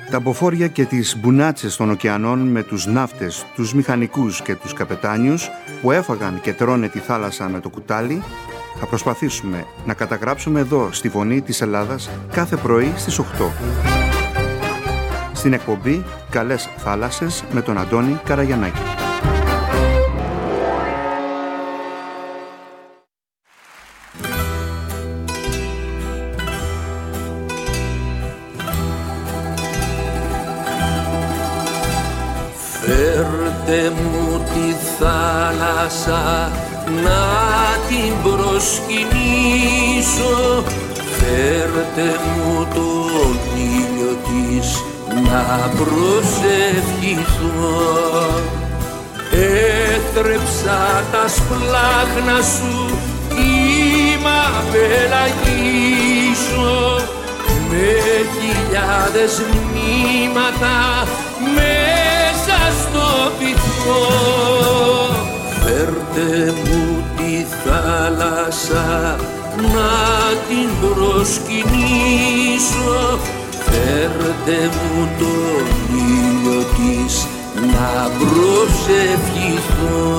Τα μποφόρια και τις μπουνάτσες των ωκεανών με τους ναύτες, τους μηχανικούς και τους καπετάνιους που έφαγαν και τρώνε τη θάλασσα με το κουτάλι, θα προσπαθήσουμε να καταγράψουμε εδώ στη Φωνή της Ελλάδας κάθε πρωί στις 8. Στην εκπομπή «Καλές θάλασσες» με τον Αντώνη Καραγιαννάκη. Φέρτε μου τη θάλασσα να την προσκυνήσω, φέρτε μου τον ήλιο της να προσευχηθώ. Έθρεψα τα σπλάχνα σου κύμα πελαγίσω, με χιλιάδες μνήματα μέσα στο πυθμό. Φέρτε μου τη θάλασσα να την προσκυνήσω, φέρτε μου τον ήλιο της να προσευχηθώ.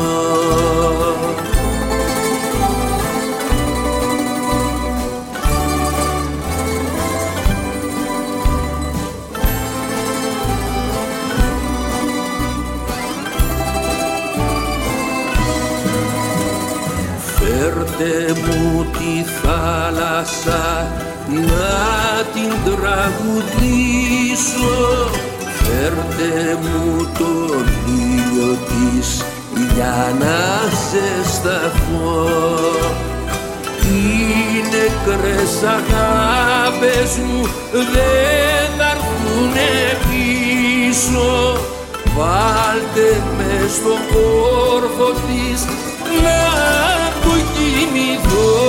Φέρτε μου τη θάλασσα να την τραγουδήσω, φέρτε μου τον ήλιο της για να ζεσταθώ. Οι νεκρές αγάπες μου δεν θα έρθουνε πίσω, βάλτε με στον κόρφο της να αποκοιμηθώ.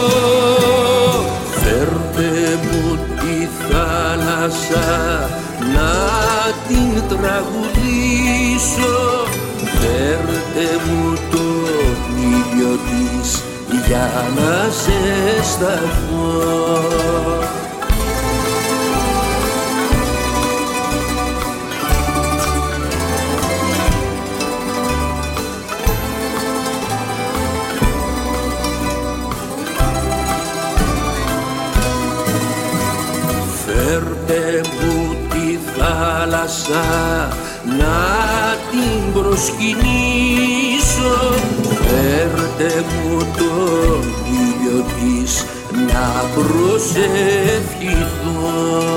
Φέρτε μου τη θάλασσα να την τραγουδήσω, φέρτε μου τον ήλιο της για να ζεσταθώ. Φέρτε μου τη θάλασσα να την προσκυνήσω, φέρτε μου τον ήλιο της να προσευχηθώ.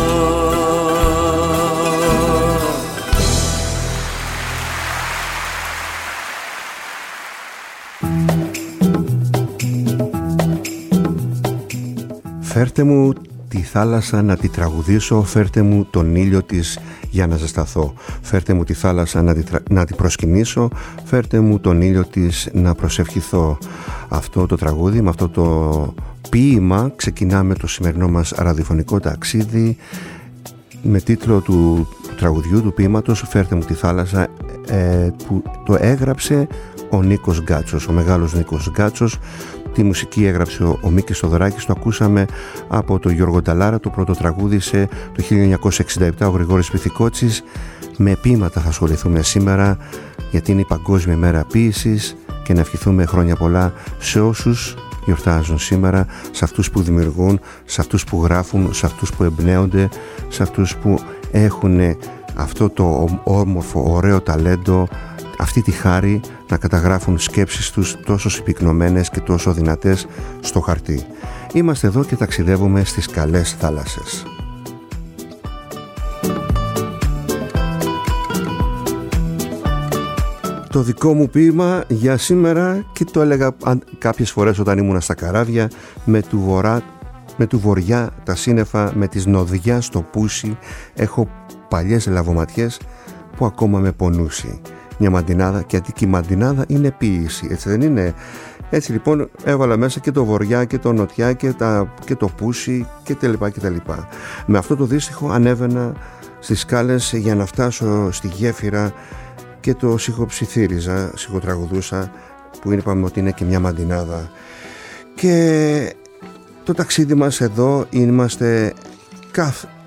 Φέρτε μου τη θάλασσα να τη τραγουδήσω, φέρτε μου τον ήλιο της για να ζεσταθώ. Φέρτε μου τη θάλασσα να τη προσκυνήσω, φέρτε μου τον ήλιο της να προσευχηθώ. Αυτό το τραγούδι, με αυτό το ποίημα ξεκινάμε το σημερινό μας ραδιοφωνικό ταξίδι με τίτλο του τραγουδιού, του ποίηματος «Φέρτε μου τη θάλασσα», που το έγραψε ο Νίκος Γκάτσος, ο μεγάλος Νίκος Γκάτσος. Τη μουσική έγραψε ο Μίκης Θοδωράκης, το ακούσαμε από τον Γιώργο Νταλάρα, το πρώτο τραγούδισε το 1967 ο Γρηγόρης Πυθικότσης. Με ποίηματα θα ασχοληθούμε σήμερα, γιατί είναι η Παγκόσμια ημέρα ποίησης, και να ευχηθούμε χρόνια πολλά σε όσους γιορτάζουν σήμερα, σε αυτούς που δημιουργούν, σε αυτούς που γράφουν, σε αυτούς που εμπνέονται, σε αυτούς που έχουν αυτό το όμορφο, ωραίο ταλέντο, αυτή τη χάρη να καταγράφουν σκέψεις τους τόσο συμπυκνωμένες και τόσο δυνατές στο χαρτί. Είμαστε εδώ και ταξιδεύουμε στις καλές θάλασσες. Το δικό μου ποίημα για σήμερα, και το έλεγα κάποιες φορές όταν ήμουνα στα καράβια, με του βοριά τα σύννεφα, με τις νοδιά στο πούσι, έχω παλιές λαβοματιές που ακόμα με πονούσι. Μια μαντινάδα, και γιατί και η μαντινάδα είναι ποίηση, έτσι δεν είναι? Έτσι λοιπόν έβαλα μέσα και το βοριά και το νοτιά και το πούσι και τα λοιπά και τα λοιπά. Με αυτό το δύστιχο ανέβαινα στις σκάλες για να φτάσω στη γέφυρα και το σιγοψιθύριζα, σιγοτραγουδούσα, που είπαμε ότι είναι και μια μαντινάδα. Και το ταξίδι μας εδώ είμαστε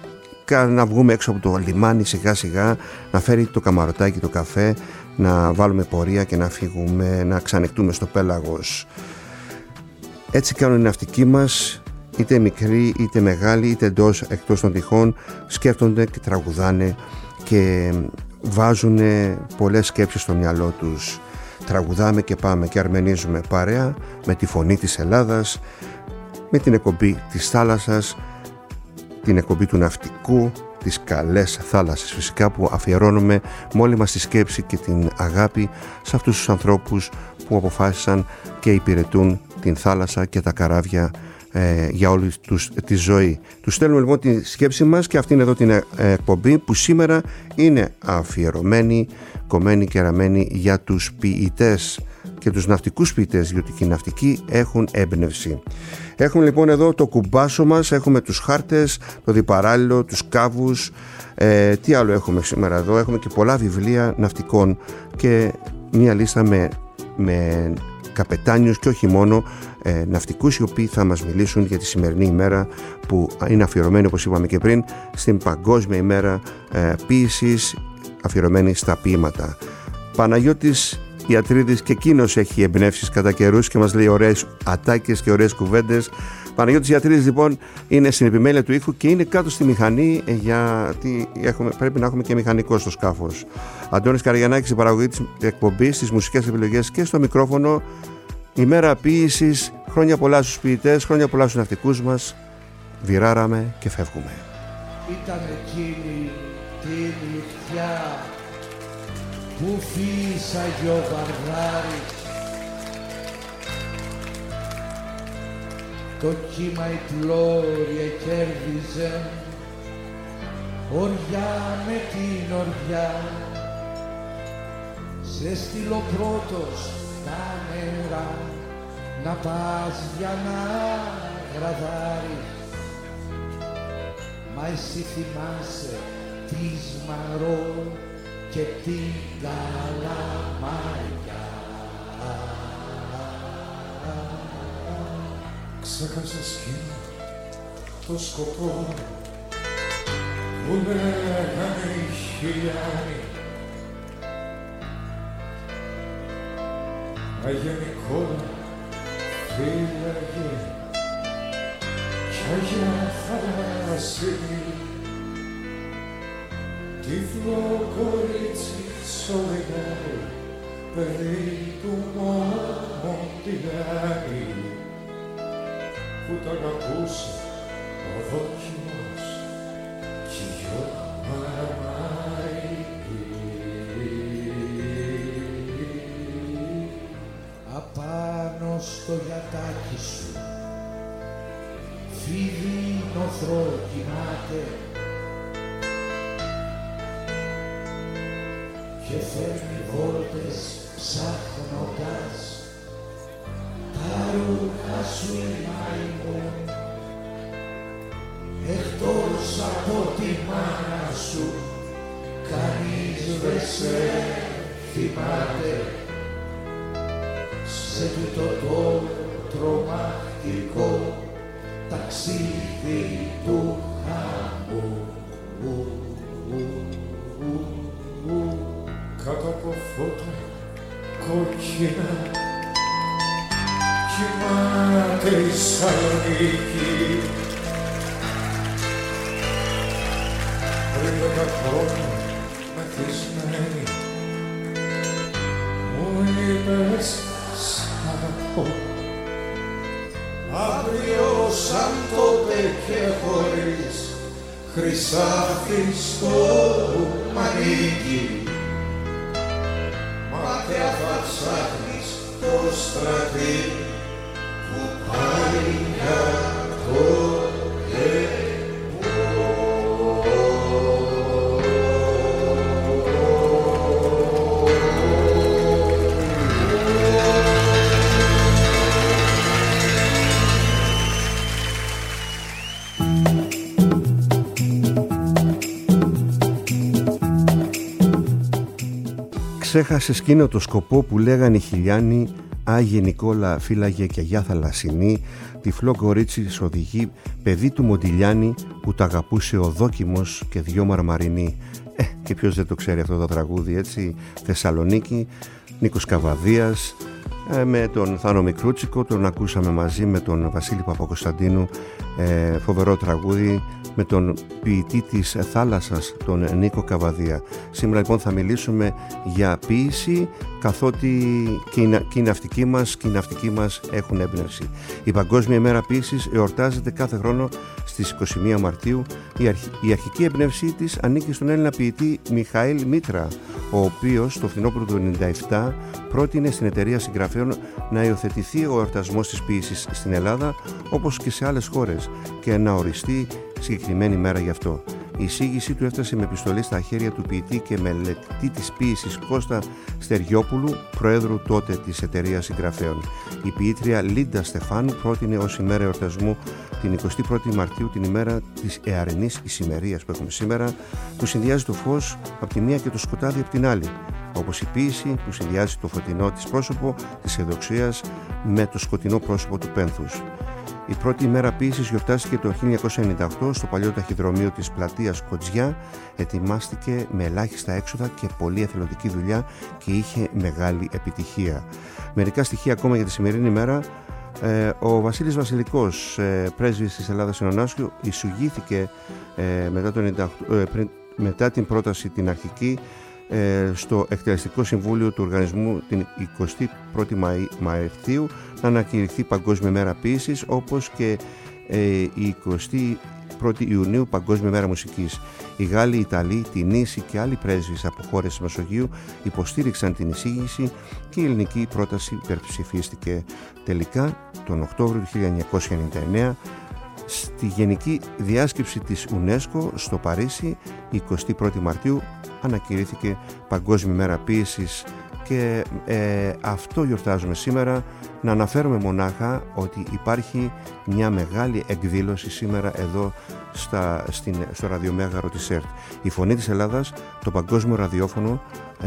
να βγούμε έξω από το λιμάνι σιγά σιγά, να φέρει το καμαρωτάκι, το καφέ, να βάλουμε πορεία και να φύγουμε, να ξανεκτούμε στο πέλαγος. Έτσι κάνουν οι ναυτικοί μας, είτε μικροί είτε μεγάλοι, είτε εκτός των τυχών, σκέφτονται και τραγουδάνε και βάζουν πολλές σκέψεις στο μυαλό τους. Τραγουδάμε και πάμε και αρμενίζουμε παρέα με τη φωνή της Ελλάδας, με την εκπομπή της θάλασσας, την εκπομπή του ναυτικού, τις καλές θάλασσες φυσικά, που αφιερώνουμε με όλη μας τη σκέψη και την αγάπη σε αυτούς τους ανθρώπους που αποφάσισαν και υπηρετούν την θάλασσα και τα καράβια για όλη τη ζωή. Τους στέλνουμε λοιπόν τη σκέψη μας και αυτήν εδώ την εκπομπή που σήμερα είναι αφιερωμένη, κομμένη και ραμμένη για τους ποιητές και τους ναυτικούς ποιητές, διότι και οι ναυτικοί έχουν έμπνευση. Έχουμε λοιπόν εδώ το κουμπάσο μας, έχουμε τους χάρτες, το διπαράλληλο, τους κάβους, τι άλλο έχουμε σήμερα εδώ, έχουμε και πολλά βιβλία ναυτικών και μια λίστα με καπετάνιους και όχι μόνο, ναυτικούς οι οποίοι θα μας μιλήσουν για τη σημερινή ημέρα που είναι αφιερωμένη, όπως είπαμε και πριν, στην Παγκόσμια ημέρα ποίησης, αφιερωμένη στα ποίηματα. Παναγιώτης Ιατρίδης και εκείνος έχει εμπνεύσεις κατά καιρούς και μας λέει ωραίες ατάκες και ωραίες κουβέντες. Παναγιώτης Ιατρίδης λοιπόν είναι στην επιμέλεια του ήχου και είναι κάτω στη μηχανή, γιατί πρέπει να έχουμε και μηχανικό στο σκάφος. Αντώνης Καραγιαννάκης, η παραγωγή της εκπομπής, στις μουσικές επιλογές και στο μικρόφωνο. Ημέρα ποίησης, χρόνια πολλά στους ποιητές, χρόνια πολλά στους ναυτικούς μας. Βιράραμε και φεύγουμε. Ήταν εκείνη τη νυχτιά που φύσαγε ο Βαρδάρης, το κύμα η πλώρια κέρδιζε οριά με την οριά. Σε στείλω πρώτος τα νερά να πας για να γραδάρεις, μα εσύ θυμάσαι τη Σμαρό και την Καλαμαριά. Ξέχασα σκύνα το σκοπό που λέγανε οι χιλιάνοι, Αγία Νικόλα φύλαγε κι Αγία Θανάση, τυφλό κορίτσι σωρεγάρι, παιδί του Μοντιλιάνη, που τ' αγαπούσε ο δόκιμος κι η γιο Μαραμάρη. Απάνω στο γιατάκι σου φίδι νοθρό κοιμάται και φέρνει βόλτες ψάχνοντας τα ρούχα σου η μαϊμού, εκτός από τη μάνα σου κανείς δεν σε θυμάται. Σε τούτο το τρομακτικό ταξίδι του χαμού, κάτω από φώτα κόκκινα κοιμάται η Σαλονίκη. Πριν 10 χρόνια μεθυσμένη μου είπες σ' αγαπώ. αύριο σαν τότε και χωρίς χρυσάφι στο μανίκι, μακριά θα ψάχνεις το στρατή που πάει για το Ξέχασε εκείνο το σκοπό που λέγανε οι χιλιάνοι, Άγιε Νικόλα φύλαγε και Αγιά Θαλασσινή, τυφλό κορίτσι οδηγεί, παιδί του Μοντιλιάνη που τα αγαπούσε ο Δόκιμος και δυο Μαρμαρινοί. Και ποιος δεν το ξέρει αυτό το τραγούδι, έτσι. Θεσσαλονίκη, Νίκος Καβαδίας, με τον Θάνο Μικρούτσικο, τον ακούσαμε μαζί με τον Βασίλη Παπακοσταντίνου, φοβερό τραγούδι, με τον ποιητή της Θάλασσας, τον Νίκο Καβαδία. Σήμερα λοιπόν θα μιλήσουμε για ποίηση, καθότι και οι ναυτικοί μας έχουν έμπνευση. Η Παγκόσμια ημέρα ποίησης εορτάζεται κάθε χρόνο στις 21 Μαρτίου. Η αρχική έμπνευσή της ανήκει στον Έλληνα ποιητή Μιχαήλ Μήτρα, ο οποίος το φθινόπωρο του 1997 πρότεινε στην εταιρεία συγγραφέων να υιοθετηθεί ο εορτασμός της ποίησης στην Ελλάδα, όπως και σε άλλες χώρες, και να οριστεί συγκεκριμένη μέρα γι' αυτό. Η εισήγησή του έφτασε με επιστολή στα χέρια του ποιητή και μελετητή της ποίησης Κώστα Στεριόπουλου, προέδρου τότε της εταιρείας συγγραφέων. Η ποιήτρια Λίντα Στεφάνου πρότεινε ως ημέρα εορτασμού την 21η Μαρτίου, την ημέρα της εαρινής ησημερίας που έχουμε σήμερα, που συνδυάζει το φως από τη μία και το σκοτάδι από την άλλη, όπως η ποίηση που συνδυάζει το φωτεινό της πρόσωπο της ευδοξίας με το σκοτεινό πρόσωπο του πένθους. Η πρώτη ημέρα ποίησης γιορτάστηκε το 1998 στο παλιό ταχυδρομείο της πλατείας Κοτζιά. Ετοιμάστηκε με ελάχιστα έξοδα και πολλή εθελοντική δουλειά και είχε μεγάλη επιτυχία. Μερικά στοιχεία ακόμα για τη σημερινή ημέρα. Ο Βασίλης Βασιλικός, πρέσβης της Ελλάδας στην Ωνάσιο, εισηγήθηκε μετά την πρόταση την αρχική στο εκτελεστικό συμβούλιο του οργανισμού την 21η Μαρτίου να ανακηρυχθεί Παγκόσμια ημέρα ποίησης, όπως και η 21η Ιουνίου Παγκόσμια ημέρα μουσικής. Οι Γάλλοι, οι Ιταλοί, την Νήσι και άλλοι πρέσβεις από χώρες της Μεσογείου υποστήριξαν την εισήγηση και η ελληνική πρόταση υπερψηφίστηκε. Τελικά, τον Οκτώβριο του 1999, στη Γενική Διάσκεψη της UNESCO στο Παρίσι, 21η Μαρτίου, ανακηρύχθηκε Παγκόσμια ημέρα ποίησης και αυτό γιορτάζουμε σήμερα. Να αναφέρουμε μονάχα ότι υπάρχει μια μεγάλη εκδήλωση σήμερα εδώ στο ραδιομέγαρο της ΕΡΤ. Η Φωνή της Ελλάδας, το παγκόσμιο ραδιόφωνο,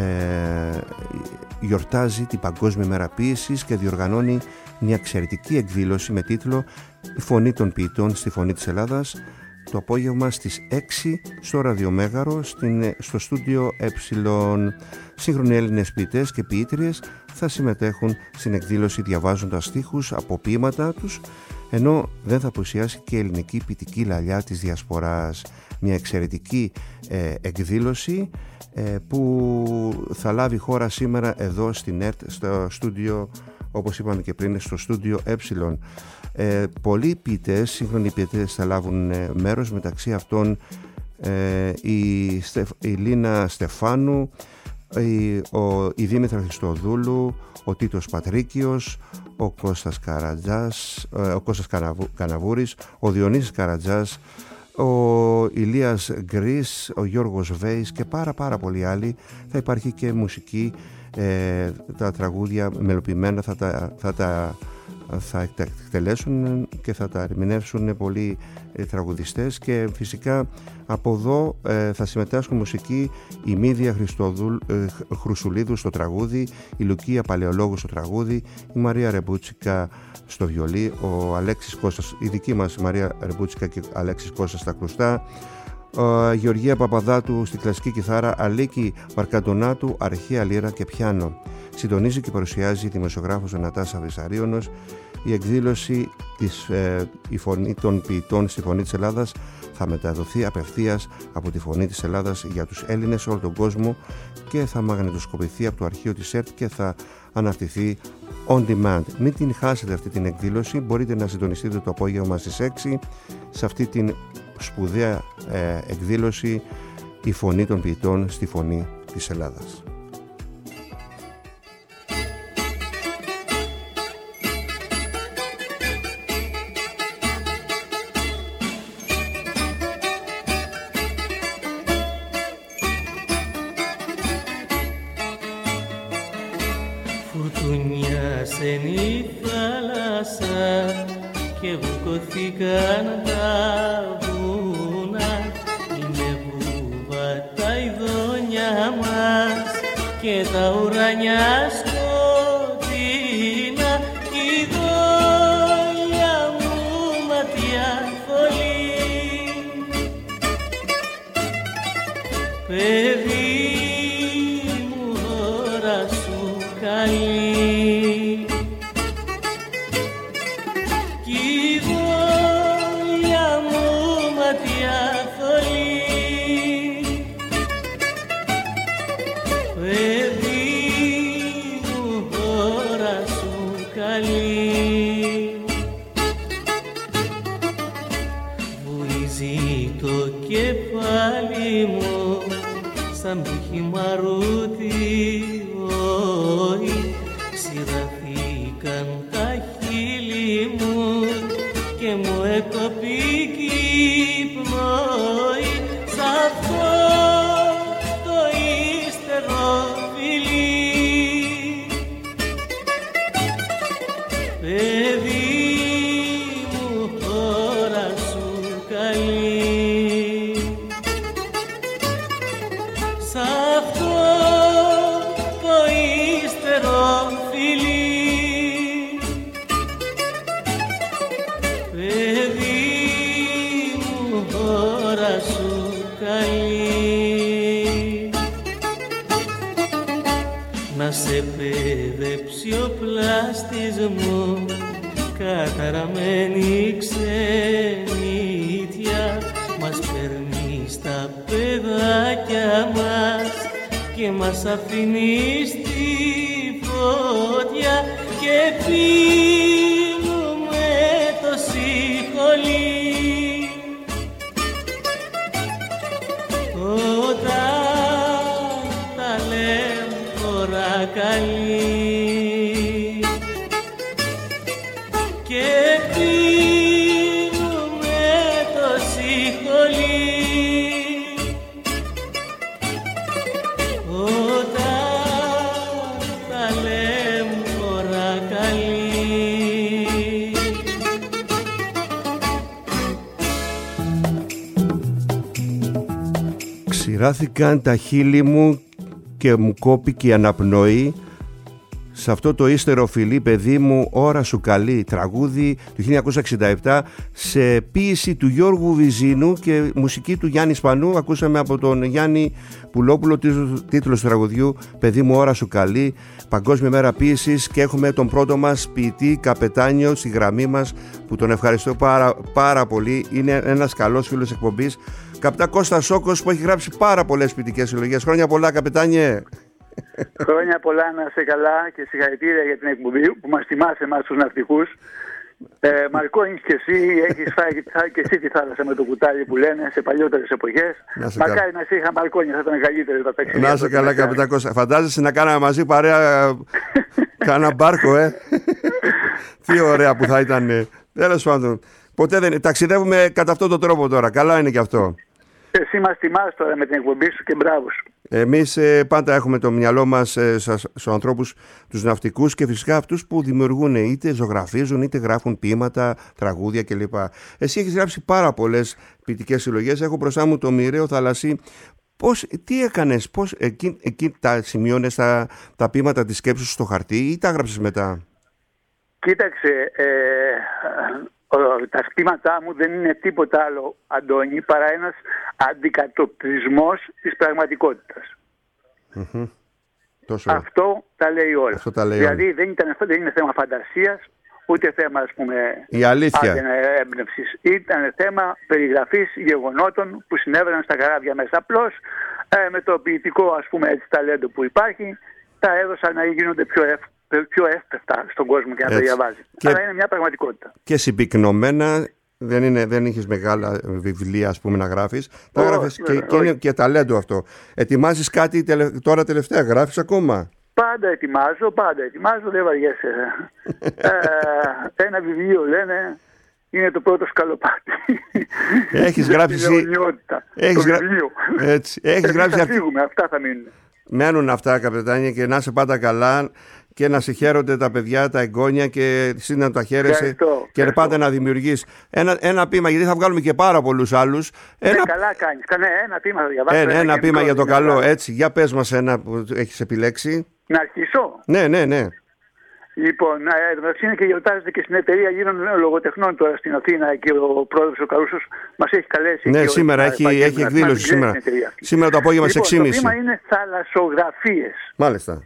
γιορτάζει την Παγκόσμια ημέρα ποίησης και διοργανώνει μια εξαιρετική εκδήλωση με τίτλο «Η Φωνή των Ποιητών στη Φωνή της Ελλάδας», το απόγευμα στις 6 στο ραδιομέγαρο, στο στούντιο Ε. Σύγχρονοι Έλληνες ποιητές και ποιήτριες θα συμμετέχουν στην εκδήλωση διαβάζοντας στίχους από ποίηματα τους, ενώ δεν θα απουσιάσει και η ελληνική ποιητική λαλιά της Διασποράς. Μια εξαιρετική εκδήλωση που θα λάβει χώρα σήμερα εδώ στην ΕΡΤ, στο στούντιο, όπως είπαμε και πριν, στο στούντιο Ε. Πολλοί ποιητές, σύγχρονοι ποιητές θα λάβουν μέρος, μεταξύ αυτών η Λίνα Στεφάνου, η Δήμητρα Χριστοδούλου, ο Τίτος Πατρίκιος, ο Κώστας Καναβούρης, ο Διονύσης Καρατζάς, ο Ηλίας Γκρίς, ο Γιώργος Βέης και πάρα πολλοί άλλοι. Θα υπάρχει και μουσική, τα τραγούδια μελοποιημένα θα εκτελέσουν και θα τα ερμηνεύσουν πολλοί τραγουδιστές, και φυσικά από εδώ θα συμμετάσχουν μουσική η Μίδια Χρουσουλίδου στο τραγούδι, η Λουκία Παλαιολόγου στο τραγούδι, η Μαρία Ρεμπούτσικα στο βιολί, ο Αλέξης Κώστας, η δική μας Μαρία Ρεμπούτσικα και Αλέξης Κώστας στα κρουστά, Γεωργία Παπαδάτου στη κλασική κιθάρα, Αλίκη Μαρκαντονάτου αρχαία λύρα και πιάνο. Συντονίζει και παρουσιάζει η δημοσιογράφος Νατάσα Βυσαρίωνος. Η εκδήλωση «Η Φωνή των Ποιητών στη Φωνή της Ελλάδας» θα μεταδοθεί απευθείας από τη Φωνή της Ελλάδας για τους Έλληνες σε όλο τον κόσμο και θα μαγνητοσκοπηθεί από το αρχείο της ΕΡΤ και θα αναρτηθεί on demand. Μην την χάσετε αυτή την εκδήλωση. Μπορείτε να συντονιστείτε το απόγευμα στις 6 σε αυτή την σπουδαία εκδήλωση «Η Φωνή των Ποιητών στη Φωνή της Ελλάδας». Φουρτουνιάσεν η θάλασσα και βουκωθήκαν τα βουνά. Είναι βούβα τα ειδόνια μας και τα ουρανιά σκοτεινά. παιδί μου ώρα σου καλή κι η δόλια μου ματιά θολή παιδί μου ώρα σου καλή βουίζει το κεφάλι μου σαν το χυμαρούτι, ξηραθήκαν τα χείλη μου και μου εκοπήκε η πνοή σ' αυτό το ύστερο φιλί. Παιδί μου ώρα σου καλή σ' αυτό το ύστερο φιλί. Παιδί μου ώρα σου καλή να σε παιδέψει ο πλάστης μου καταραμένη ξενίτια μας παίρνει στα παιδάκια μας και μας αφήνει στη φωτιά και πίνουμε το σιχολί όταν τα λέμε ώρα καλή και πίνουμε το σιχολί όταν τα λέμε ώρα καλή. Ξηράθηκαν τα χείλη μου και μου κόπηκε η αναπνοή σε αυτό το ύστερο φιλί παιδί μου ώρα σου καλή, τραγούδι του 1967 σε ποίηση του Γιώργου Βυζίνου και μουσική του Γιάννη Σπανού. Ακούσαμε από τον Γιάννη Πουλόπουλο τίτλος του τραγουδιού παιδί μου ώρα σου καλή, Παγκόσμια Μέρα Ποίησης, και έχουμε τον πρώτο μας ποιητή Καπετάνιο στη γραμμή μας που τον ευχαριστώ πάρα πολύ. Είναι ένας καλός φίλος εκπομπής, Καπετά Κώστας Σόκος, που έχει γράψει πάρα πολλές ποιητικές συλλογές. Χρόνια πολλά, Καπετάνιε. Χρόνια πολλά, να είσαι καλά και συγχαρητήρια για την εκπομπή που μας τιμάς εμάς τους ναυτικούς. Μαρκώνεις και εσύ, έχεις φάει και εσύ τη θάλασσα με το κουτάλι που λένε σε παλιότερες εποχές. Μακάρι να σε είχα μαρκώνει, θα ήταν καλύτερο τα ταξίδια. Να είσαι καλά, Καπετά Κώστα. Φαντάζεσαι να κάναμε μαζί παρέα κάνα μπάρκο, Τι ωραία που θα ήταν. Τέλος πάντων, ποτέ δεν ταξιδεύουμε κατά αυτόν τον τρόπο τώρα. Καλά είναι και αυτό. Εσύ μας τιμάς τώρα με την εκπομπή σου και μπράβο σου. Εμείς πάντα έχουμε το μυαλό μας στους ανθρώπους, τους ναυτικούς και φυσικά αυτούς που δημιουργούν, είτε ζωγραφίζουν είτε γράφουν ποίηματα, τραγούδια κλπ. Εσύ έχεις γράψει πάρα πολλές ποιητικές συλλογές. Έχω μπροστά μου το Μοιραίο Θαλασσί. Τι έκανες, εκεί τα σημειώνες τα ποίηματα της σκέψης σου στο χαρτί ή τα έγραψες μετά? Κοίταξε, τα σπήματά μου δεν είναι τίποτα άλλο, Αντώνη, παρά ένας αντικατοπτρισμός της πραγματικότητας. Αυτό τα λέει όλα. Δηλαδή δεν είναι θέμα φαντασίας, ούτε θέμα, ας πούμε, έμπνευσης. Ήταν θέμα περιγραφής γεγονότων που συνέβαιναν στα καράβια μέσα. Απλώς με το ποιητικό, ας πούμε, έτσι, ταλέντο που υπάρχει, τα έδωσα να γίνονται πιο εύπευτα στον κόσμο και να τα διαβάζει. Αλλά είναι μια πραγματικότητα. Και συμπυκνωμένα, δεν είχες μεγάλα βιβλία, ας πούμε, να γράφεις. Τα γράφεις και είναι και ταλέντο αυτό. Ετοιμάζεις κάτι τώρα τελευταία, γράφεις ακόμα? Πάντα ετοιμάζω, δεν βαριέσαι. Ένα βιβλίο, λένε, είναι το πρώτο σκαλοπάτι. Έχεις γράψει. Το βιβλίο. Έχεις γράψει. Θα φύγουμε, αυτά θα μείνουν. Μένουν αυτά, Καπετάνια, και να είσαι πάντα καλά και να σε χαίρονται τα παιδιά, τα εγγόνια, και εσύ να τα χαίρεσαι και πάντα να δημιουργείς ένα ποίημα, γιατί θα βγάλουμε και πάρα πολλούς άλλους. Καλά κάνεις. Ένα ποίημα θα διαβάσω. Ένα ποίημα για το καλό, έτσι. Για πες μας ένα που έχεις επιλέξει. Να αρχίσω? Ναι. Λοιπόν, είναι και γιορτάζεται και στην εταιρεία γίνων λογοτεχνών τώρα στην Αθήνα και ο πρόεδρος ο Καρούσος μας έχει καλέσει. Ναι, σήμερα έχει εκδήλωση σήμερα. Σήμερα το απόγευμα στις 6:30. Το βήμα είναι θαλασσογραφίες. Μάλιστα.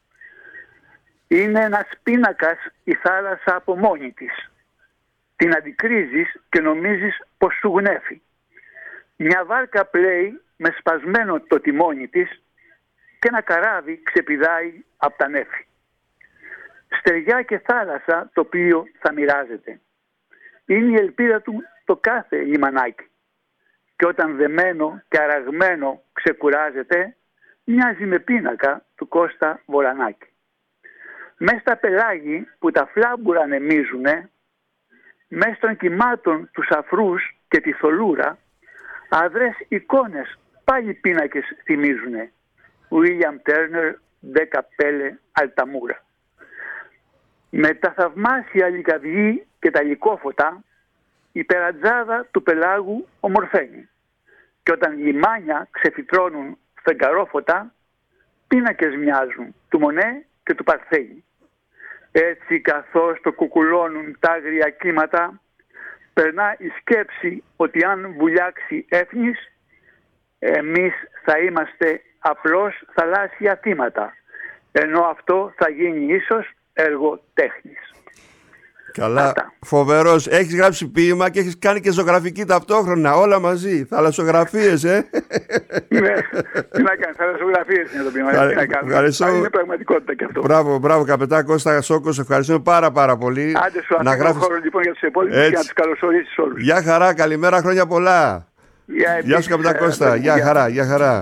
Είναι ένας πίνακας η θάλασσα από μόνη της. Την αντικρίζεις και νομίζεις πως σου γνέφει. Μια βάρκα πλέει με σπασμένο το τιμόνι της και ένα καράβι ξεπηδάει από τα νέφη. Στεριά και θάλασσα το οποίο θα μοιράζεται. Είναι η ελπίδα του το κάθε λιμανάκι. Και όταν δεμένο και αραγμένο ξεκουράζεται, μοιάζει με πίνακα του Κώστα Βορανάκη. Μες στα πελάγι που τα φλάμπουρα ανεμίζουνε, μες των κυμάτων τους αφρούς και τη θολούρα, αδρές εικόνες πάλι πίνακες θυμίζουνε. Βίλιαμ Τέρνερ, Ντε Καπέλε, Αλταμούρα. Με τα θαυμάσια λικαυγή και τα λικόφωτα, η περατζάδα του πελάγου ομορφαίνει. Και όταν λιμάνια ξεφυτρώνουν φεγγαρόφωτα, πίνακες μοιάζουν του Μονέ και του Παρθένη. Έτσι καθώς το κουκουλώνουν τα άγρια κύματα, περνά η σκέψη ότι αν βουλιάξει έφνης, εμείς θα είμαστε απλώς θαλάσσια θύματα, ενώ αυτό θα γίνει ίσως έργο τέχνης. Καλά, Αυτά. Φοβερός. Έχεις γράψει ποίημα και έχεις κάνει και ζωγραφική ταυτόχρονα, όλα μαζί. Θαλασσογραφίες, Ναι, τι να κάνεις, θαλασσογραφίες είναι το ποίημα. Τι να κάνεις, είναι πραγματικότητα και αυτό. Μπράβο, καπετάν Κώστα Σόκος, ευχαριστούμε πάρα πολύ. Άντε σου αφήνω χώρο λοιπόν για τους επόμενους και να τους καλωσορίσεις όλους. Γεια χαρά, καλημέρα, χρόνια πολλά. Γεια σου καπετάν Κώστα, γεια χαρά.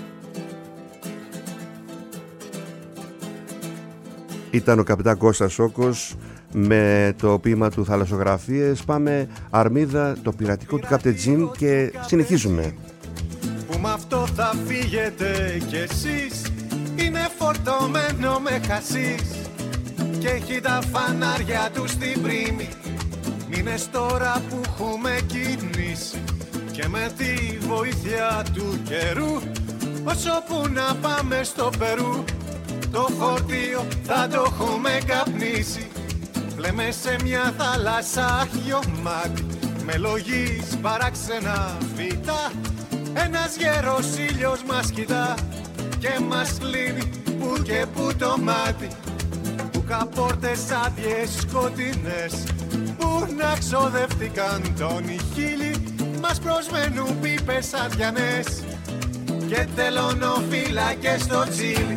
Ήταν ο καπετάν Κώστας Σόκος με το ποίημα του Θαλασσογραφίες. Πάμε Αρμίδα, το πειρατικό του Captain Jim και συνεχίζουμε. Που με αυτό θα φύγετε κι εσείς, είναι φορτωμένο με χασίς και έχει τα φανάρια του στην πρίμη. Μήνες τώρα που έχουμε κινήσει και με τη βοήθεια του καιρού, όσο που να πάμε στο Περού, το φορτίο θα το έχουμε καπνίσει. Πλέμε σε μια θάλασσα χιωμάτι, με λογής παράξενα φύτα. Ένας γέρος ήλιος μας κοιτά και μας κλείνει που και που το μάτι. Που καπόρτες άδειες σκοτεινές που να ξοδεύτηκαν τον χείλη, μας προσμένουν πίπες αδιανές και τελωνοφύλακες στο τσίλι.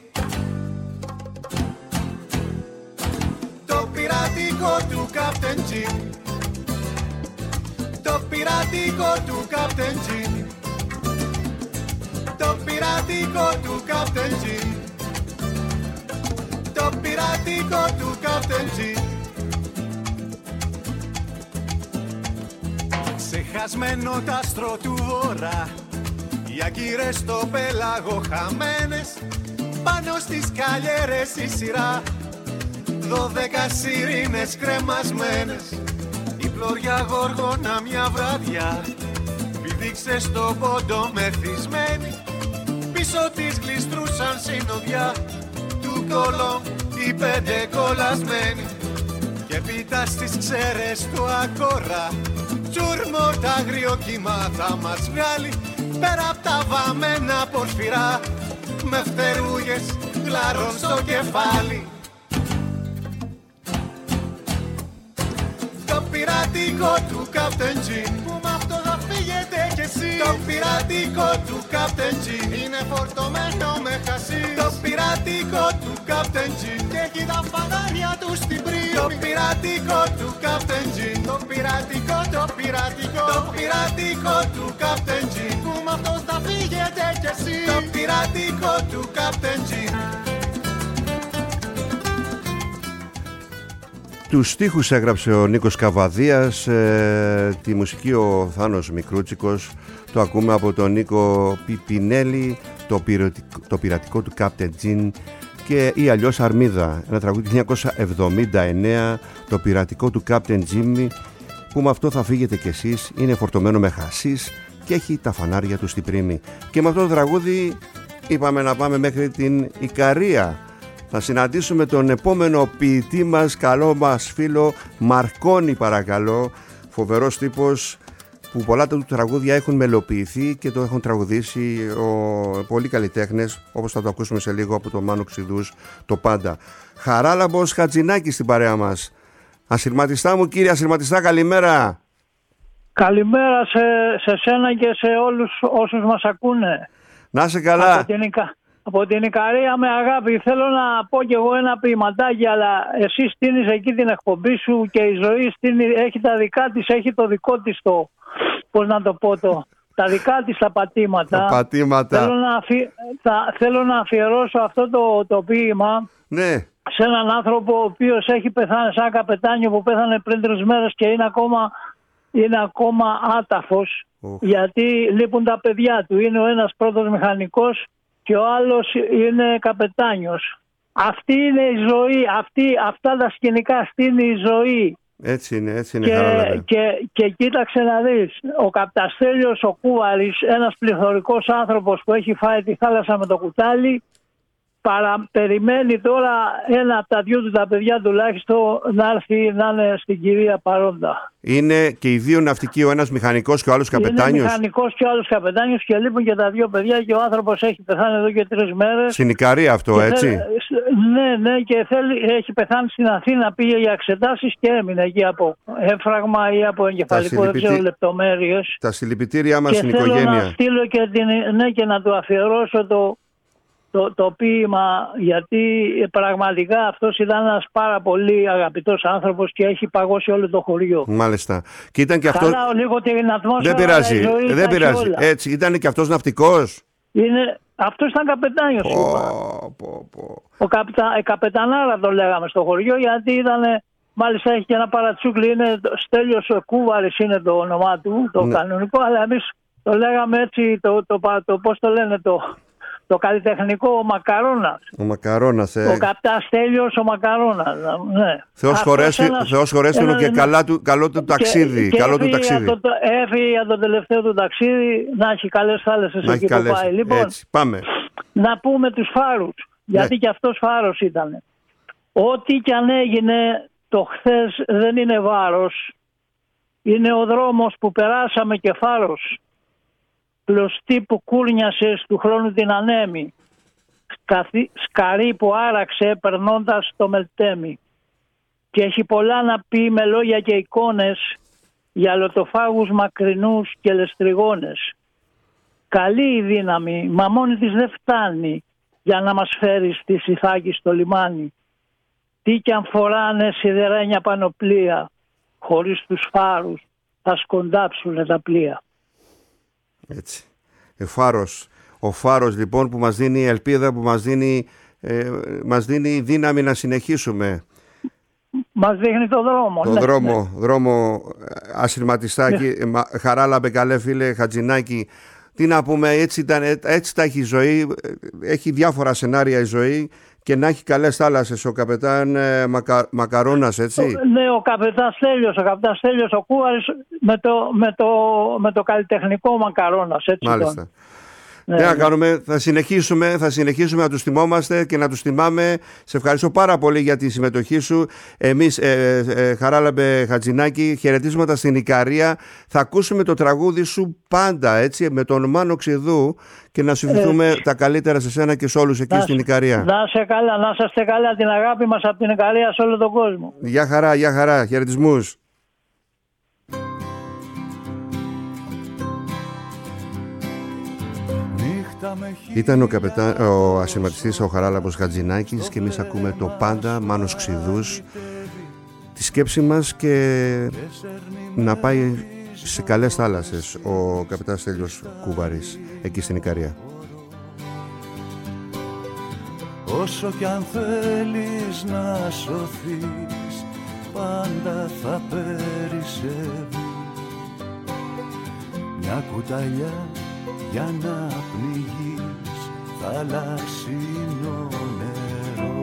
Το πειρατικό του Captain Jim, το πειρατικό του Captain Jim, το πειρατικό του Captain Jim, το πειρατικό του Captain Jim. Ξεχασμένο τ' άστρο του βορρά, οι αγκύρες στο πέλαγο χαμένες, πάνω στις καλιέρες η σειρά, 12 σιρήνες κρεμασμένες. Η πλωριά γοργόνα μια βραδιά πηδήξε στο πόντο μεθυσμένη, πίσω της γλιστρούσαν συνοδιά του Κολόμ οι 5 κολλασμένοι. Και πίτα στις ξέρες του Ακόρα, τσούρμο τ' άγριο κύμα θα μας βγάλει πέρα απ' τα βαμμένα πορφυρά, με φτερούγες γλάρων στο κεφάλι. Το πειρατικό του Captain Jim, που μ' αυτό θα φύγετε κι εσείς. Το πειρατικό του Captain Jim, είναι φορτωμένο με χασί. Το πειρατικό του Captain Jim, και έχει τα φανάρια του στην πρίμη. Το πειρατικό του Captain Jim, το πειρατικό, το πειρατικό, το πειρατικό του Captain Jim, που μ' αυτό θα φύγετε κι εσείς. Το πειρατικό του Captain Jim. Τους στίχους έγραψε ο Νίκος Καβαδίας, τη μουσική ο Θάνος Μικρούτσικος. Το ακούμε από τον Νίκο Πιπινέλη, το πειρατικό του Captain Jim, και ή αλλιώς Αρμίδα, ένα τραγούδι του 1979, το πειρατικό του Captain Jim, που με αυτό θα φύγετε κι εσείς, είναι φορτωμένο με χασίς και έχει τα φανάρια του στην πρίμη. Και με αυτό το τραγούδι είπαμε να πάμε μέχρι την Ικαρία, Θα συναντήσουμε τον επόμενο ποιητή μας, καλό μας φίλο Μαρκόνη, παρακαλώ. Φοβερός τύπος που πολλά του τραγούδια έχουν μελοποιηθεί και το έχουν τραγουδήσει πολλοί καλλιτέχνες, όπως θα το ακούσουμε σε λίγο από τον Μάνο Ξηδούς, το Πάντα. Χαράλαμπος Χατζηνάκης στην παρέα μας. Ασυρματιστά μου, κύριε Ασυρματιστά, καλημέρα. Καλημέρα σε σένα και σε όλους όσους μας ακούνε. Να είσαι καλά. Από την Ικαρία με αγάπη. Θέλω να πω κι εγώ ένα ποιηματάκι, αλλά εσύ στείνεις εκεί την εκπομπή σου και η ζωή έχει τα δικά της, έχει το δικό της πώς να το πω τα δικά της τα πατήματα. Θέλω να αφιερώσω αυτό το ποίημα, ναι, σε έναν άνθρωπο ο οποίος έχει πεθάνει, σαν καπετάνιο που πέθανε πριν 3 μέρες και είναι ακόμα άταφος, γιατί λείπουν τα παιδιά του. Είναι ο ένας πρώτος μηχανικός και ο άλλος είναι καπετάνιος. Αυτή είναι η ζωή, αυτά τα σκηνικά, αυτή είναι η ζωή. Έτσι είναι. Και κοίταξε να δεις, ο Καπταστέλιος ο Κούβαρης, ένας πληθωρικός άνθρωπος που έχει φάει τη θάλασσα με το κουτάλι, περιμένει τώρα ένα από τα 2 του τα παιδιά τουλάχιστον να έρθει να είναι στην κυρία παρόντα. Είναι και οι 2 ναυτικοί, ο ένας μηχανικός και ο άλλος καπετάνιος. Είναι μηχανικός και ο άλλος καπετάνιος και λείπουν και τα 2 παιδιά και ο άνθρωπος έχει πεθάνει εδώ και 3 μέρες. Στην Ικαρία αυτό, έτσι. Ναι, και έχει πεθάνει στην Αθήνα, πήγε για εξετάσεις και έμεινε εκεί από έφραγμα ή από εγκεφαλικό, δεν ξέρω λεπτομέρειες. Τα συλληπιτήριά μας στην οικογένεια. Θέλω να στείλω και να του αφιερώσω το ποίημα, γιατί πραγματικά αυτός ήταν ένας πάρα πολύ αγαπητός άνθρωπος και έχει παγώσει όλο το χωριό. Μάλιστα. Και ήταν και αυτός. Λίγο την ατμόσφαιρα. Δεν πειράζει. Έτσι, ήταν και αυτός ναυτικός. Αυτός ήταν καπετάνιος. Καπετανάρα το λέγαμε στο χωριό, γιατί ήταν. Μάλιστα έχει και ένα παρατσούκλι, είναι Στέλιος Κούβαρης είναι το όνομά του, το κανονικό, αλλά εμείς το λέγαμε έτσι, πώς το λένε το καλλιτεχνικό, ο Μακαρώνας. Ο Μακαρώνας, Ο Καπταστέλιος ο Μακαρώνας. Ναι. Θεός χωρέσουν και καλό του ταξίδι. Έφυγε για το τελευταίο του ταξίδι, να έχει καλές θάλασσες εκεί που πάει. Λοιπόν, έτσι, πάμε. Να πούμε τους φάρους, γιατί και αυτός φάρος ήταν. Ό,τι κι αν έγινε το χθες δεν είναι βάρος. Είναι ο δρόμος που περάσαμε και φάρος. Πλωστή που κούρνιασε του χρόνου την ανέμη, σκαρί που άραξε περνώντας το μελτέμι. Και έχει πολλά να πει με λόγια και εικόνες για λωτοφάγους μακρινούς και λεστριγόνες. Καλή η δύναμη, μα μόνη της δεν φτάνει για να μας φέρει στη Σιθάκη στο λιμάνι. Τι κι αν φοράνε σιδερένια πανοπλία, χωρίς τους φάρους θα σκοντάψουνε τα πλοία. Έτσι. Ο φάρος λοιπόν που μας δίνει ελπίδα, που μας δίνει δύναμη να συνεχίσουμε. Μας δείχνει το δρόμο. Δρόμο Ασυρματιστάκη, Χαράλαμπε, καλέ φίλε Χατζηνάκη. Τι να πούμε, έτσι τα έχει η ζωή, έχει διάφορα σενάρια η ζωή. Και να έχει καλές θάλασσες ο καπετάν Μακαρώνας, έτσι. Ναι, ο καπετάν Στέλιος ο Κούβαρης με το καλλιτεχνικό Μακαρώνας, έτσι. Μάλιστα. Ναι, να κάνουμε, θα συνεχίσουμε να τους θυμόμαστε και να τους θυμάμαι. Σε ευχαριστώ πάρα πολύ για τη συμμετοχή σου. Εμείς, Χαράλαμπε Χατζηνάκη, χαιρετίσματα στην Ικαρία. Θα ακούσουμε το τραγούδι σου Πάντα, έτσι, με τον Μάνο Ξηδού, και να σου ευχηθούμε τα καλύτερα σε σένα και σε όλους εκεί στην Ικαρία. Να είστε καλά, την αγάπη μας από την Ικαρία σε όλο τον κόσμο. Γεια χαρά, χαιρετισμούς. Ήταν ο ασυρματιστής ο Χαράλαμπος Χατζηνάκης και εμείς ακούμε το Πάντα, Μάνος Ξηδούς, τη σκέψη μας και να πάει σε καλές θάλασσες ο καπετάνιος Στέλιος Κούβαρης εκεί στην Ικαρία. Όσο κι αν θέλεις να σωθείς, πάντα θα περισσεύει μια κουταλιά για να πνιγείς θαλάσσινο νερό.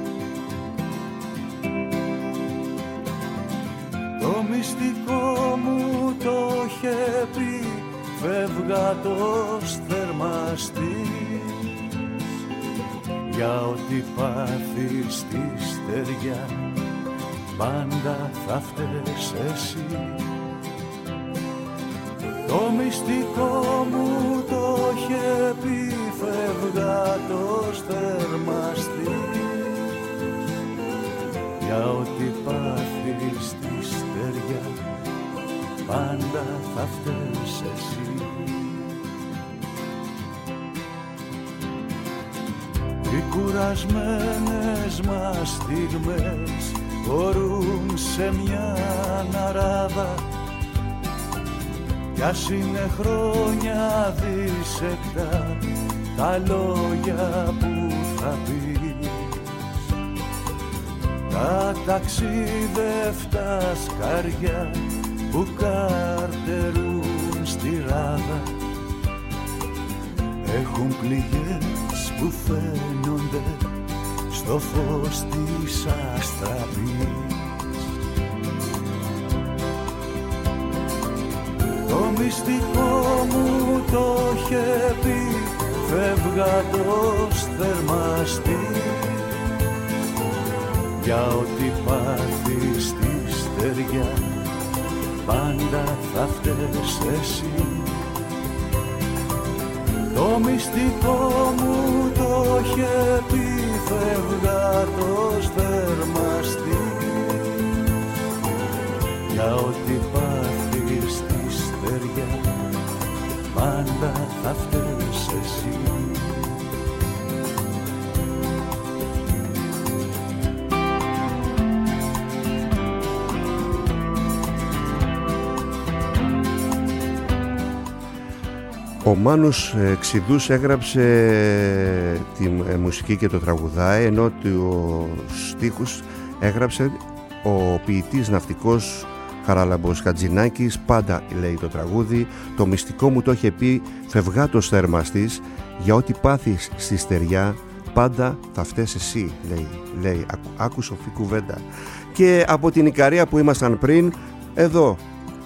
Το μυστικό μου το είχε πει φεύγατος θερμαστής, για ό,τι πάθει στη στεριά, πάντα θα φταίς εσύ. Το μυστικό μου το είχε πει φευγάτος θερμαστή, για ό,τι πάθει στη στεριά, πάντα θα φταίς εσύ. Οι κουρασμένες μας στιγμές χωρούν σε μια ναράδα, κι ας είναι χρόνια δισεκτά τα λόγια που θα πεις, τα ταξίδευτα σκαριά που καρτερούν στη ράδα, έχουν πληγές που φαίνονται στο φως της αστραπής. Το μυστικό μου το είχε πει φευγάτος θερμαστή, για ό,τι πάθει στη στεριά, πάντα θα φταίς εσύ. Το μυστικό μου το είχε πει φευγάτος θερμαστή, για ό,τι πάθει στη στεριά, πάντα θα φταίς εσύ. Ο Μάνος Ξηδούς έγραψε τη μουσική και το τραγουδάει, ενώ τους στίχους έγραψε ο ποιητής ναυτικός Χαράλαμπος Χατζηνάκης. Πάντα λέει το τραγούδι, το μυστικό μου το είχε πει φευγάτος θερμαστής, για ό,τι πάθεις στη στεριά, πάντα θα φταίς εσύ, λέει. Άκου σοφή κουβέντα. Και από την Ικαρία που ήμασταν πριν, εδώ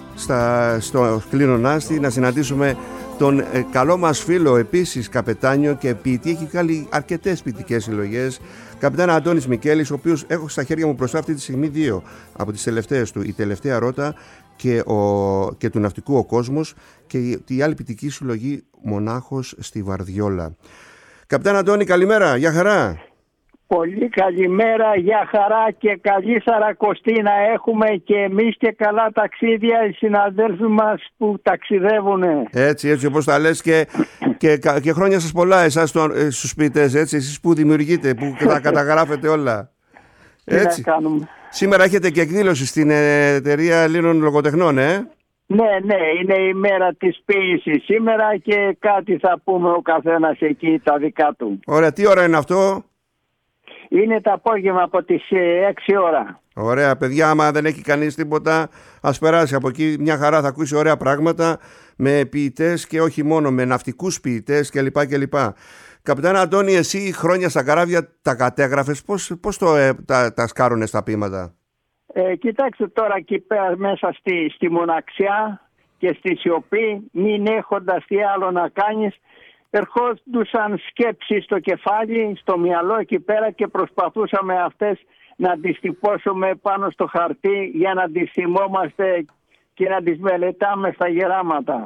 στο Κλίνονάστη, να συναντήσουμε τον καλό μας φίλο, επίσης καπετάνιο και ποιητή, έχει βγάλει αρκετές ποιητικές συλλογές, καπετάν Αντώνης Μικέλης, ο οποίος έχω στα χέρια μου μπροστά αυτή τη στιγμή δύο από τις τελευταίες του, η τελευταία ρότα και του ναυτικού ο κόσμος, και η άλλη ποιητική συλλογή Μονάχος στη Βαρδιόλα. Καπετάν Αντώνη, καλημέρα, γεια χαρά. Πολύ καλημέρα, για χαρά και καλή Σαρακοστή να έχουμε και εμείς, και καλά ταξίδια οι συναδέλφοι μας που ταξιδεύουν. Έτσι όπως τα λες, και χρόνια σας πολλά εσάς στους ποιητές, έτσι, εσείς που δημιουργείτε, που τα καταγράφετε όλα. Έτσι. Να κάνουμε. Σήμερα έχετε και εκδήλωση στην εταιρεία Ελλήνων Λογοτεχνών, Ναι, είναι η μέρα της ποίησης σήμερα και κάτι θα πούμε ο καθένας εκεί τα δικά του. Ωραία, τι ώρα είναι αυτό? Είναι το απόγευμα από τις 6 ώρα. Ωραία, παιδιά, άμα δεν έχει κανείς τίποτα, ας περάσει από εκεί, μια χαρά, θα ακούσει ωραία πράγματα με ποιητές και όχι μόνο, με ναυτικούς ποιητές κλπ. Καπετάν Αντώνη, εσύ χρόνια στα καράβια τα κατέγραφες, πώς τα σκάρουνες τα ποίηματα? Κοιτάξτε τώρα εκεί πέρα μέσα στη μοναξιά και στη σιωπή, μην έχοντας τι άλλο να κάνεις, ερχόντουσαν σκέψεις στο κεφάλι, στο μυαλό εκεί πέρα, και προσπαθούσαμε αυτές να τις τυπώσουμε πάνω στο χαρτί για να τις θυμόμαστε και να τις μελετάμε στα γεράματα.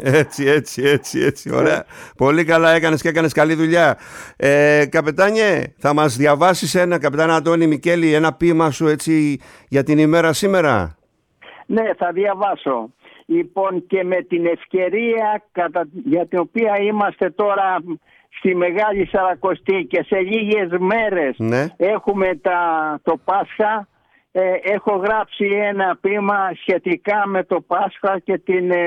Έτσι, ωραία. Πολύ καλά έκανες και έκανες καλή δουλειά. Καπετάνιε, θα μας διαβάσεις καπετάν Αντώνη Μικέλη, ένα ποίημα σου έτσι για την ημέρα σήμερα? Ναι, θα διαβάσω. Λοιπόν, και με την ευκαιρία για την οποία είμαστε τώρα στη Μεγάλη Σαρακοστή και σε λίγες μέρες έχουμε το Πάσχα, έχω γράψει ένα ποίημα σχετικά με το Πάσχα και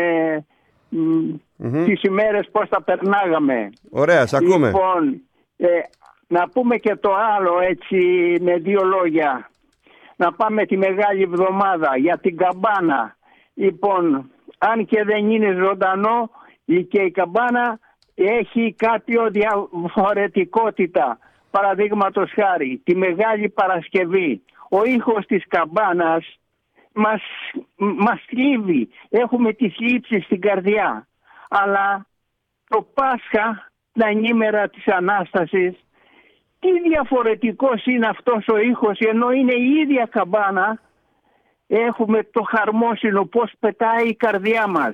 τις ημέρες πώς τα περνάγαμε. Ωραία, σ' ακούμε. Λοιπόν, να πούμε και το άλλο έτσι με δύο λόγια. Να πάμε τη Μεγάλη Εβδομάδα για την καμπάνα. Λοιπόν, αν και δεν είναι ζωντανό, και η καμπάνα έχει κάποιο διαφορετικότητα. Παραδείγματος χάρη, τη Μεγάλη Παρασκευή, ο ήχος της καμπάνας μας θλίβει. Έχουμε τη θλίψη στην καρδιά. Αλλά το Πάσχα, τα ημέρα της Ανάστασης, Τι διαφορετικός είναι αυτός ο ήχος, ενώ είναι η ίδια καμπάνα. Έχουμε το χαρμόσυνο πώς πετάει η καρδιά μας.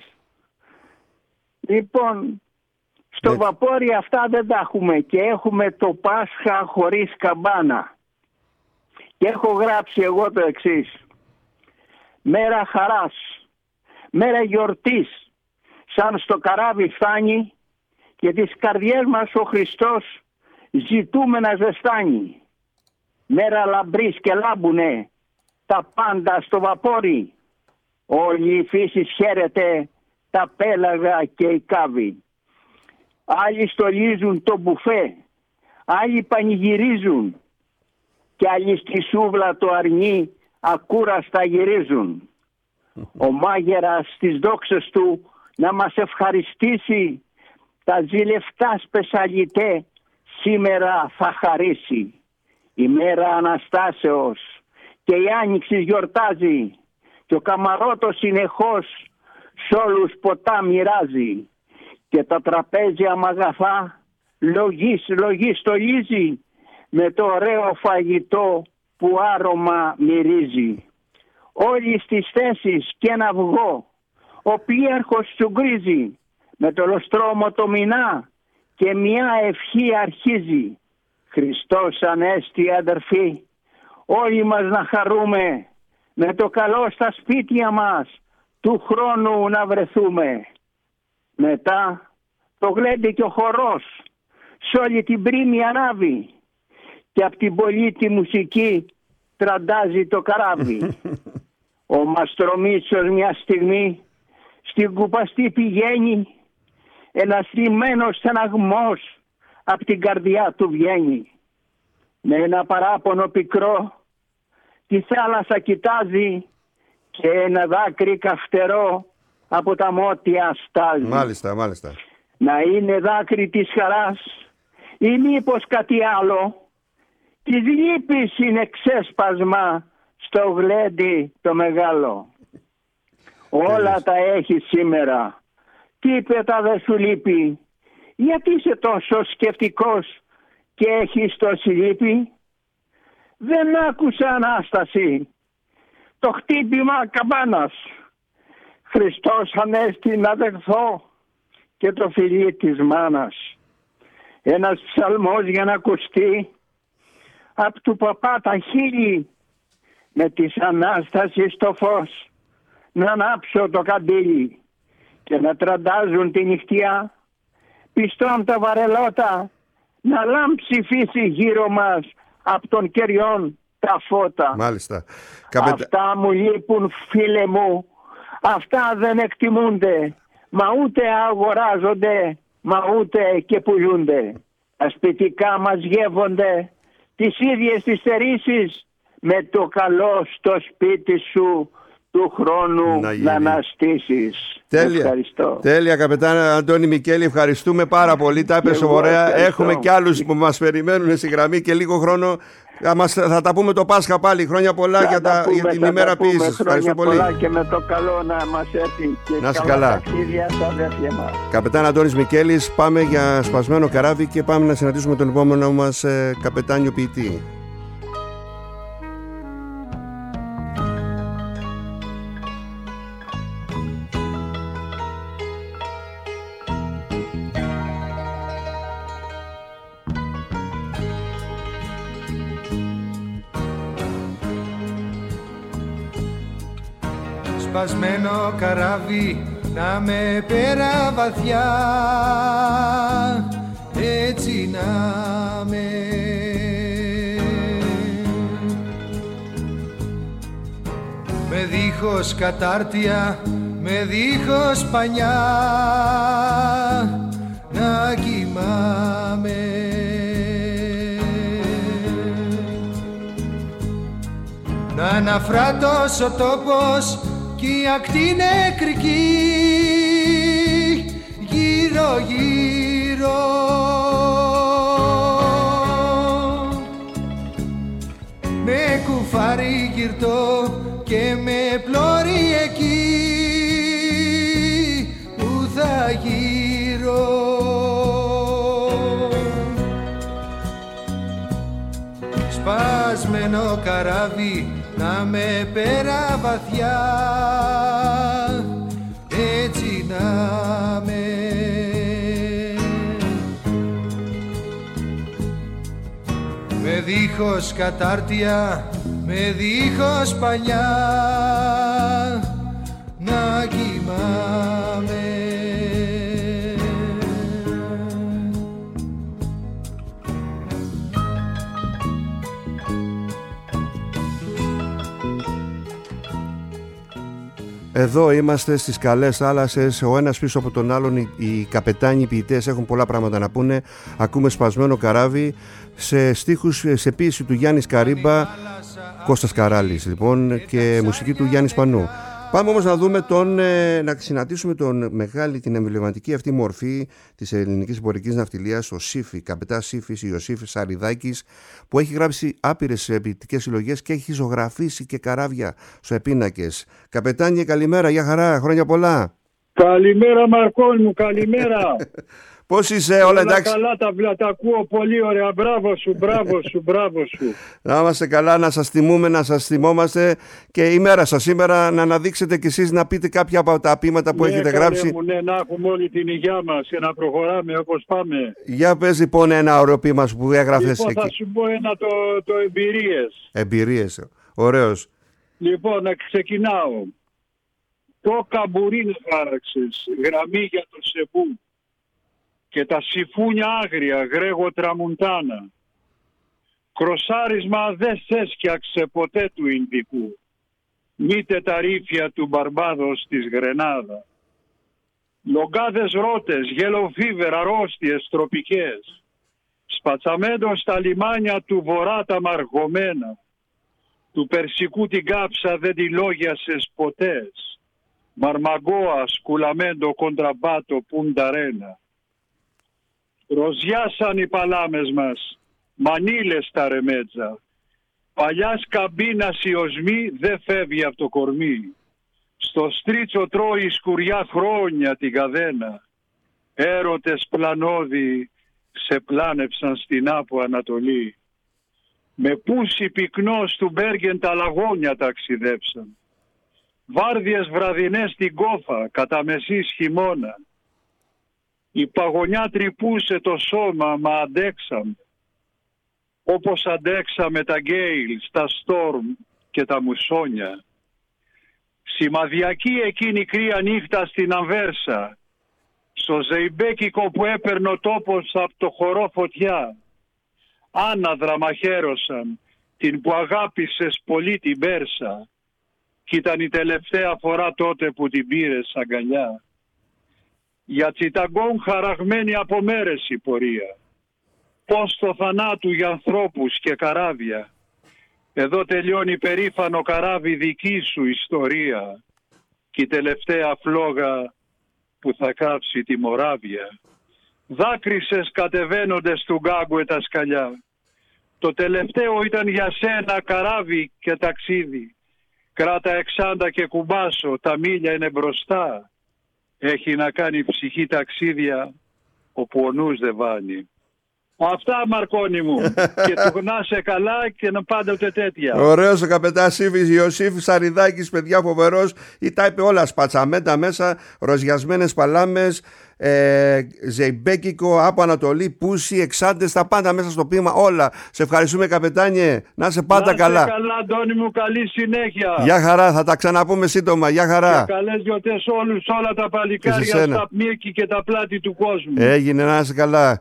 Λοιπόν, στο βαπόρι αυτά δεν τα έχουμε και έχουμε το Πάσχα χωρίς καμπάνα. Και έχω γράψει εγώ το εξής. Μέρα χαράς, μέρα γιορτής, σαν στο καράβι φτάνει και τις καρδιές μας ο Χριστός ζητούμε να ζεστάνει. Μέρα λαμπρής και λάμπουνε τα πάντα στο βαπόρι. Όλη η φύση χαίρεται, τα πέλαγα και οι κάβοι. Άλλοι στολίζουν το μπουφέ, άλλοι πανηγυρίζουν και άλλοι στη σούβλα το αρνί ακούραστα γυρίζουν. Ο μάγερας στις δόξες του να μας ευχαριστήσει, τα ζηλευτά σπεσαλιτέ σήμερα θα χαρίσει. Η μέρα Αναστάσεως και η άνοιξη γιορτάζει και ο καμαρότος συνεχώς σ' όλους ποτά μοιράζει και τα τραπέζια μαγαθά λογής στολίζει με το ωραίο φαγητό που άρωμα μυρίζει. Όλοι στις θέσεις και ένα αυγό ο πλοίαρχος τσουγκρίζει με το λοστρόμο το μηνά και μια ευχή αρχίζει. Χριστός Ανέστη αδερφοί, όλοι μας να χαρούμε με το καλό στα σπίτια μας του χρόνου να βρεθούμε. Μετά το γλέντι και ο χορός σ' όλη την πρίμη ανάβει και απ' την πολύτη μουσική τραντάζει το καράβι. Ο Μαστρομίτσος μια στιγμή στην κουπαστή πηγαίνει, ένας λιμένος στεναγμός απ' την καρδιά του βγαίνει. Με ένα παράπονο πικρό τη θάλασσα κοιτάζει και ένα δάκρυ καυτερό από τα μότια στάζει. Μάλιστα. Να είναι δάκρυ της χαράς ή μήπως κάτι άλλο, της λύπης είναι ξέσπασμα στο γλέντι το μεγάλο. Όλα τα έχει σήμερα, τίποτα δεν σου λείπει. Γιατί είσαι τόσο σκεφτικός και έχεις τόση λύπη? Δεν άκουσα Ανάσταση το χτύπημα καμπάνας. Χριστός Ανέστη να δεχθώ και το φιλί της μάνας. Ένας ψαλμός για να ακουστεί απ' του παπά τα χείλη, με της Ανάστασης το φως να ανάψω το καντήλι και να τραντάζουν τη νυχτιά πιστών τα βαρελότα, να λάμψει φύση γύρω μας απ' των κεριών τα φώτα. Μάλιστα. Αυτά μου λείπουν φίλε μου, αυτά δεν εκτιμούνται, μα ούτε αγοράζονται, μα ούτε και πουλούνται. Τα σπιτικά μας γεύονται τις ίδιες τις στερήσεις, με το καλό στο σπίτι σου του χρόνου να αναστήσεις. Ευχαριστώ. Τέλεια καπετάν Αντώνη Μικέλη, ευχαριστούμε πάρα πολύ. Τα έπεσε ωραία. Έχουμε και άλλους που μας περιμένουν στη γραμμή και λίγο χρόνο. Θα τα πούμε το Πάσχα πάλι. Χρόνια πολλά για την ημέρα ποιήσης. Ευχαριστώ πολύ. Πολλά και με το καλό να μας έρθει και να είσαι καλά. Ταξίδια στα αδέρφια μας. Καπετάν Αντώνης Μικέλης, πάμε για σπασμένο καράβι και πάμε να συναντήσουμε τον επόμενο μας καπετάνιο ποιητή. Σπασμένο καράβι να με πέρα βαθιά, έτσι να με. Με δίχως κατάρτια, με δίχως πανιά, να κοιμάμαι. Να αναφράτως ο τόπος κι η ακτή νεκρική γύρω γύρω. Με κουφάρι γυρτό και με πλώρη εκεί που θα γύρω. σπασμένο καράβι να με πέρα βαθιά, έτσι να με. Με δίχως κατάρτια, με δίχως παλιά, να κοιμάμαι. Εδώ είμαστε στις καλές θάλασσες, ο ένας πίσω από τον άλλον. Οι καπετάνοι, οι ποιητές έχουν πολλά πράγματα να πούνε. Ακούμε σπασμένο καράβι σε στίχους, σε ποίηση του Γιάννη Καρύμπα, Κώστας Καράλης λοιπόν, και μουσική του Γιάννη Σπανού. Πάμε όμως να δούμε να συναντήσουμε την εμβληματική αυτή μορφή της ελληνικής εμπορικής ναυτιλίας, ο Σύφη, καπετάς Σύφης Ιωσήφ Σαριδάκης, που έχει γράψει άπειρες ποιητικές συλλογές και έχει ζωγραφίσει και καράβια σε πίνακες. Καπετάνιε, καλημέρα, γεια χαρά, χρόνια πολλά. Καλημέρα Μαρκόνι μου, καλημέρα. Πώς είσαι, όλα εντάξει? Καλά, τα ακούω πολύ ωραία. Μπράβο σου, μπράβο σου, μπράβο σου. Να είμαστε καλά, να σας τιμούμε, να σας θυμόμαστε και η μέρα σας σήμερα να αναδείξετε κι εσείς, να πείτε κάποια από τα ποίηματα που έχετε γράψει. Ναι, να έχουμε όλη την υγεία μας και να προχωράμε όπως πάμε. Για πες λοιπόν ένα ωραίο ποίημα που έγραφες εκεί. Θα σου πω ένα το εμπειρίες. Εμπειρίες, ωραίος. Λοιπόν, να ξεκινάω. Το καμπουρί χάραξες, γραμμή για το Σεπού. Και τα σιφούνια άγρια, Γρέγο Τραμουντάνα. Κροσάρισμα δεν σέσκιαξε ποτέ του Ινδικού. Μήτε τα ρήφια του Μπαρμπάδος της Γρενάδα. Λογκάδες ρότες, γελοφίβερ, αρρώστιες τροπικές. Σπατσαμένο στα λιμάνια του βορρά τα μαργωμένα. Του Περσικού την κάψα δεν τη λόγιασες ποτέ. Μαρμαγκόα, σκουλαμέντο, κοντραμπάτο, πουνταρένα. Ροζιάσαν οι παλάμες μας, μανίλες τα ρεμέτζα. Παλιάς καμπίνας η οσμή δεν φεύγει από το κορμί. Στο στρίτσο τρώει σκουριά χρόνια την καδένα. Έρωτες πλανώδη σε πλάνεψαν στην Άπο Ανατολή. Με πούσι πυκνός του Μπέργεν τα λαγόνια ταξιδέψαν. Βάρδιες βραδινές στην Κόφα κατά μεσής χειμώνα. Η παγωνιά τρυπούσε το σώμα, μα αντέξαμε. Όπως αντέξαμε τα γκέιλ, τα στόρμ και τα μουσόνια. Σημαδιακή εκείνη κρύα νύχτα στην Αμβέρσα. Στο ζεϊμπέκικο που έπαιρνε ο τόπος από το χορό φωτιά. Άναδρα μαχαίρωσαν την που αγάπησες πολύ την Πέρσα. Κι ήταν η τελευταία φορά τότε που την πήρες αγκαλιά. Για Τσιταγκόν χαραγμένη από μέρες η πορεία. Πώς το θανάτου για ανθρώπους και καράβια. Εδώ τελειώνει περήφανο καράβι δική σου ιστορία. Κι η τελευταία φλόγα που θα κάψει τη Μοράβια. Δάκρυσες κατεβαίνοντες του Γκάγκουε τα σκαλιά. Το τελευταίο ήταν για σένα καράβι και ταξίδι. Κράτα εξάντα και κουμπάσω, τα μίλια είναι μπροστά. Έχει να κάνει ψυχή ταξίδια όπου ο νους δεν βάνει. Αυτά Μαρκόνι μου. Και του να είσαι καλά και να πάντοτε τέτοια. Ωραίος ο καπετάς Σύφης Ιωσήφ Σαριδάκης, παιδιά, φοβερός. Τα είπε όλα, σπατσαμέντα μέσα, ροζιασμένες παλάμες, ζεϊμπέκικο, Άπο Ανατολή, πούσι, εξάντες, τα πάντα μέσα στο ποίημα, όλα. Σε ευχαριστούμε καπετάνιε, να είσαι πάντα καλά. Να είσαι καλά Αντώνη μου, καλή συνέχεια. Γεια χαρά, θα τα ξαναπούμε σύντομα, γεια χαρά. Και καλές γιορτές όλους, όλα τα παλικάρια στα Μύρκη και τα πλάτη του κόσμου. Έγινε, να είσαι καλά.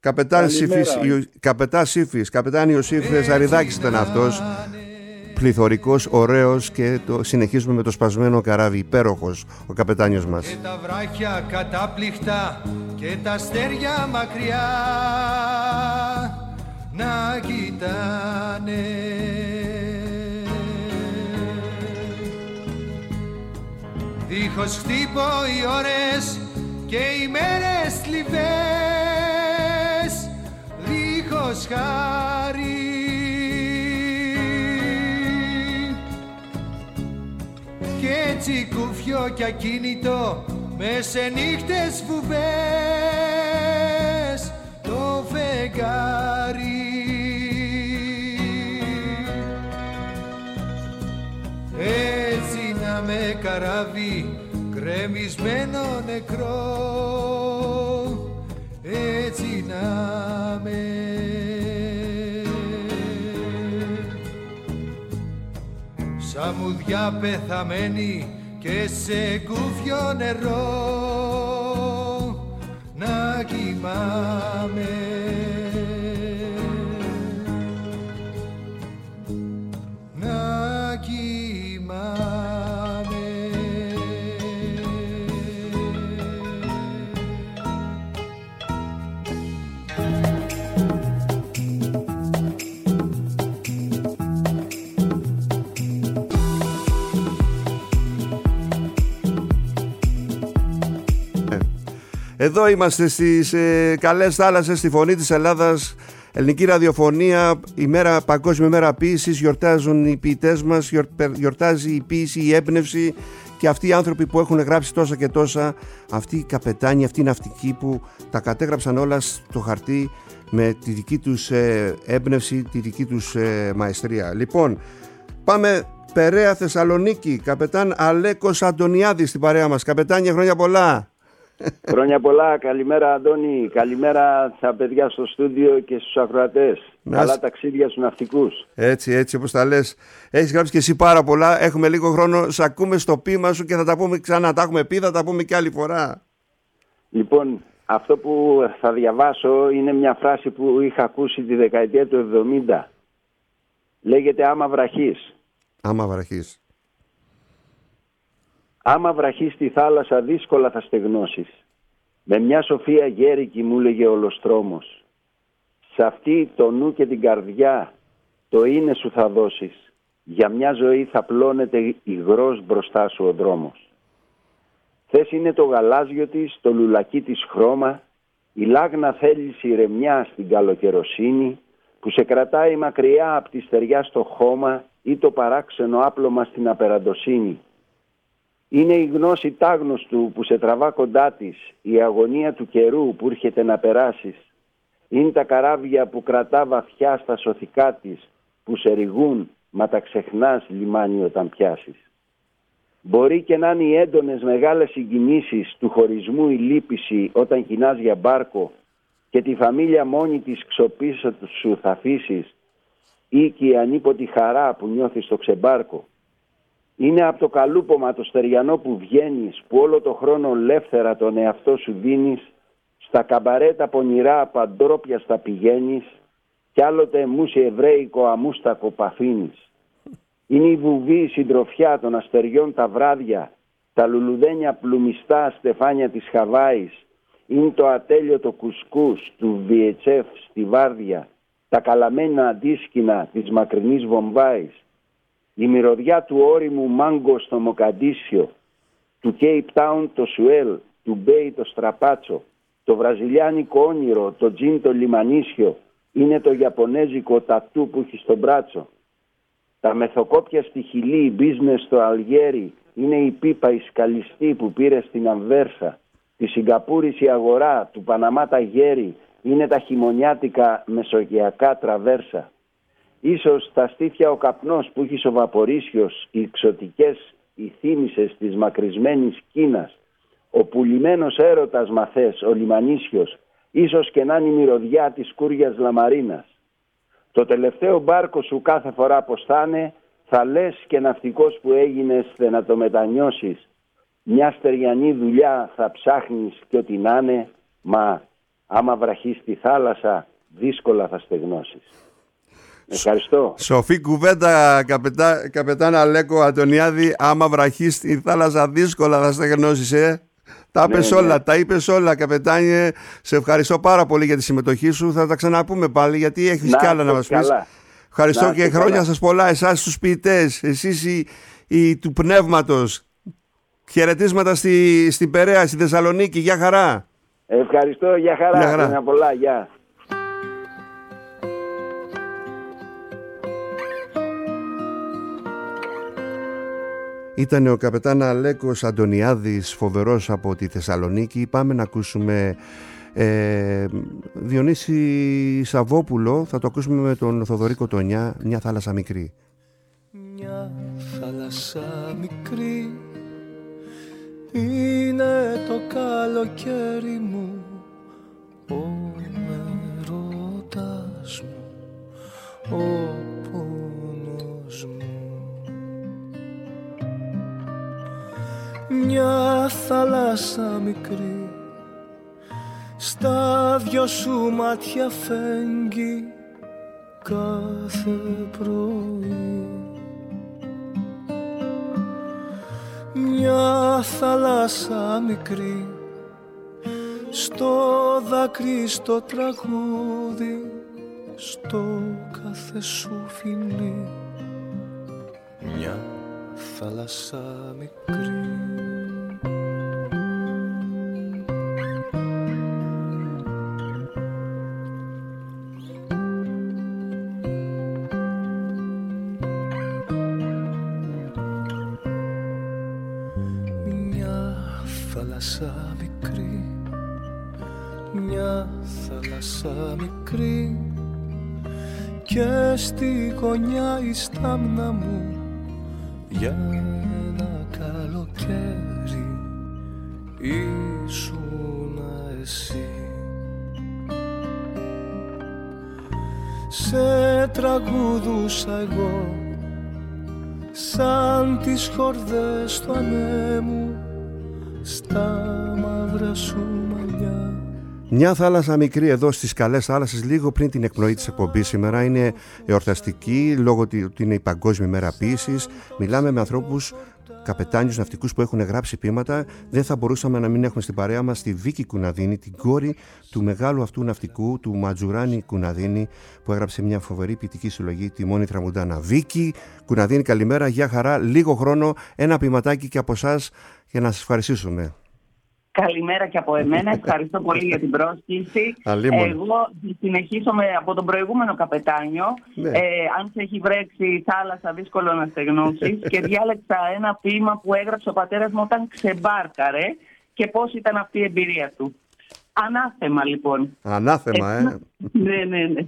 Καπετάν Σύφης, καπετάν Ιωσήφ Σαριδάκης ήταν αυτός. Πληθωρικός, ωραίος, και συνεχίζουμε με το σπασμένο καράβι. Υπέροχος ο καπετάνιος μας. Και τα βράχια κατάπληκτα και τα αστέρια μακριά να κοιτάνε. Δίχως χτύπω οι ώρες και οι μέρες θλιβές, δίχως χάρη. Κι έτσι κουφιό κι ακίνητο μες σε νύχτες βουβές το φεγγάρι. καράβι γκρεμισμένο νεκρό, έτσι να με. Σαν μουδιά πεθαμένη και σε κούφιο νερό να κοιμάμαι. Να κοιμάμαι. Εδώ είμαστε στις καλές θάλασσες, στη Φωνή της Ελλάδας, ελληνική ραδιοφωνία, Παγκόσμια ημέρα ποίησης, γιορτάζουν οι ποιητές μας, γιορτάζει η ποίηση, η έμπνευση και αυτοί οι άνθρωποι που έχουν γράψει τόσα και τόσα, αυτοί οι καπετάνοι, αυτοί οι ναυτικοί που τα κατέγραψαν όλα στο χαρτί με τη δική τους έμπνευση, τη δική τους μαεστρία. Λοιπόν, πάμε Περαία Θεσσαλονίκη, καπετάν Αλέκος Αντωνιάδης στην παρέα μας. Καπετάνια, χρόνια πολλά. Χρόνια πολλά, καλημέρα Αντώνη, καλημέρα στα παιδιά στο στούντιο και στους ακροατές. Καλά ταξίδια στους ναυτικούς. Έτσι όπως τα λες. Έχεις γράψει και εσύ πάρα πολλά, έχουμε λίγο χρόνο, σ' ακούμε στο ποίημα σου και θα τα πούμε ξανά, τα έχουμε πει, θα τα πούμε και άλλη φορά. Λοιπόν, αυτό που θα διαβάσω είναι μια φράση που είχα ακούσει τη δεκαετία του 70. Λέγεται άμα βραχείς. Άμα βραχείς. Άμα βραχείς στη θάλασσα δύσκολα θα στεγνώσεις. Με μια σοφία γέρικη μου λέγε ολοστρόμος. Σ' αυτή το νου και την καρδιά το είναι σου θα δώσεις. Για μια ζωή θα πλώνεται υγρός μπροστά σου ο δρόμος. Θες είναι το γαλάζιο της, το λουλακί της χρώμα, η λάγνα θέλεις ηρεμιά στην καλοκαιροσύνη, που σε κρατάει μακριά από τη στεριά στο χώμα ή το παράξενο άπλωμα στην απεραντοσύνη. Είναι η γνώση τάγνωστου που σε τραβά κοντά της, η αγωνία του καιρού που έρχεται να περάσεις. Είναι τα καράβια που κρατά βαθιά στα σωθικά της, που σε ρηγούν, μα τα ξεχνάς λιμάνι όταν πιάσεις. Μπορεί και να είναι οι έντονες μεγάλες συγκινήσεις του χωρισμού η λύπηση όταν κοινάς για μπάρκο και τη φαμίλια μόνη της ξοπίσω σου θα αφήσεις, ή και η ανίποτη χαρά που νιώθεις στο ξεμπάρκο. Είναι από το καλούπομα το στεριανό που βγαίνεις, που όλο το χρόνο ελεύθερα τον εαυτό σου δίνεις, στα καμπαρέτα πονηρά παντρόπιαστα πηγαίνεις, κι άλλοτε μουσι εβραίικο αμούστακο παθήνεις. Είναι η βουβή η συντροφιά των αστεριών τα βράδια, τα λουλουδένια πλουμιστά στεφάνια της Χαβάης, είναι το ατέλειωτο κουσκούς του VHF στη Βάρδια, τα καλαμένα αντίσκηνα της μακρινής Βομβάης, η μυρωδιά του όριμου Μάγκο στο Μοκαντήσιο, του Cape Town το Σουέλ, του Μπέι το Στραπάτσο, το βραζιλιάνικο όνειρο, το τζιν το λιμανίσιο, είναι το ιαπωνέζικο τατού που έχει στο μπράτσο. Τα μεθοκόπια στη Χιλή, η business στο Αλγέρι, είναι η πίπα η σκαλιστή που πήρε στην Αμβέρσα. Τη Σιγκαπούρης η αγορά, του Παναμά τα γέρι, είναι τα χειμωνιάτικα μεσογειακά τραβέρσα. Ίσως τα στήθια ο καπνός που έχει ο Βαπορίσιος, οι εξωτικές οι θύμησες της μακρισμένης Κίνας, ο πουλημένος έρωτας μαθές, ο λιμανίσιος, ίσως και να είναι η μυρωδιά της Κούριας Λαμαρίνας. Το τελευταίο μπάρκο σου κάθε φορά πως θα είναι, θα λες και ναυτικός που έγινες θε να το μετανιώσεις. Μια στεριανή δουλειά θα ψάχνεις και ό,τι να είναι, μα άμα βραχείς στη θάλασσα δύσκολα θα στεγνώσεις. Ευχαριστώ. Σοφή κουβέντα, καπετάν Αλέκο Αντωνιάδη. Άμα βραχείς στη θάλασσα δύσκολα θα στεγνώσεις, Τα είπες όλα, τα είπες όλα, καπετάνιε. Σε ευχαριστώ πάρα πολύ για τη συμμετοχή σου. Θα τα ξαναπούμε πάλι, γιατί έχεις κι άλλα να μας πεις. Ευχαριστώ και χρόνια σας πολλά, εσάς τους ποιητές, εσείς οι του πνεύματος. Χαιρετίσματα στην Περαία, στη Θεσσαλονίκη. Γεια χαρά. Ευχαριστώ, γεια χαρά. Χρόνια πολλά, γεια. Ήταν ο καπετάν Αλέκος Αντωνιάδης, φοβερός από τη Θεσσαλονίκη. Πάμε να ακούσουμε Διονύση Σαββόπουλο. Θα το ακούσουμε με τον Θοδωρή Κοτονιά, Μια θάλασσα μικρή. Μια θάλασσα μικρή είναι το καλοκαίρι μου, ο ερωτάς μου, ο πόνος μου. Μια θάλασσα μικρή στα δυο σου μάτια φέγγει κάθε πρωί. Μια θάλασσα μικρή στο δάκρυ, στο τραγούδι, στο κάθε σου φιλί. Μια θάλασσα μικρή. Θάλασσα μικρή, μια θάλασσα μικρή, και στη γωνιά η στάμνα μου για ένα καλοκαίρι ήσουνα εσύ. Σε τραγουδούσα εγώ σαν τις χορδές του ανέμου στα μαύρα σου μαλλιά. Μια θάλασσα μικρή εδώ στις καλές θάλασσες, λίγο πριν την εκπνοή της εκπομπής σήμερα. Είναι εορταστική λόγω ότι είναι η Παγκόσμια Μέρα Ποίησης. Μιλάμε με ανθρώπους, καπετάνιους, ναυτικούς που έχουν γράψει ποίηματα. Δεν θα μπορούσαμε να μην έχουμε στην παρέα μας τη Βίκη Κουναδίνη, την κόρη του μεγάλου αυτού ναυτικού, του Ματζουράνη Κουναδίνη, που έγραψε μια φοβερή ποιητική συλλογή, τη Μόνη Τραμουντάνα. Βίκη Κουναδίνη, καλημέρα, γεια χαρά. Λίγο χρόνο, ένα ποιηματάκι και από εσάς για να σας ευχαριστήσουμε. Καλημέρα και από εμένα. Ευχαριστώ πολύ για την πρόσκληση. Εγώ συνεχίσω από τον προηγούμενο καπετάνιο. Ναι. Αν σε έχει βρέξει η θάλασσα, δύσκολο να στεγνώσεις. Και διάλεξα ένα ποίημα που έγραψε ο πατέρας μου όταν ξεμπάρκαρε και πώς ήταν αυτή η εμπειρία του. Ανάθεμα, λοιπόν. Ανάθεμα, Ναι.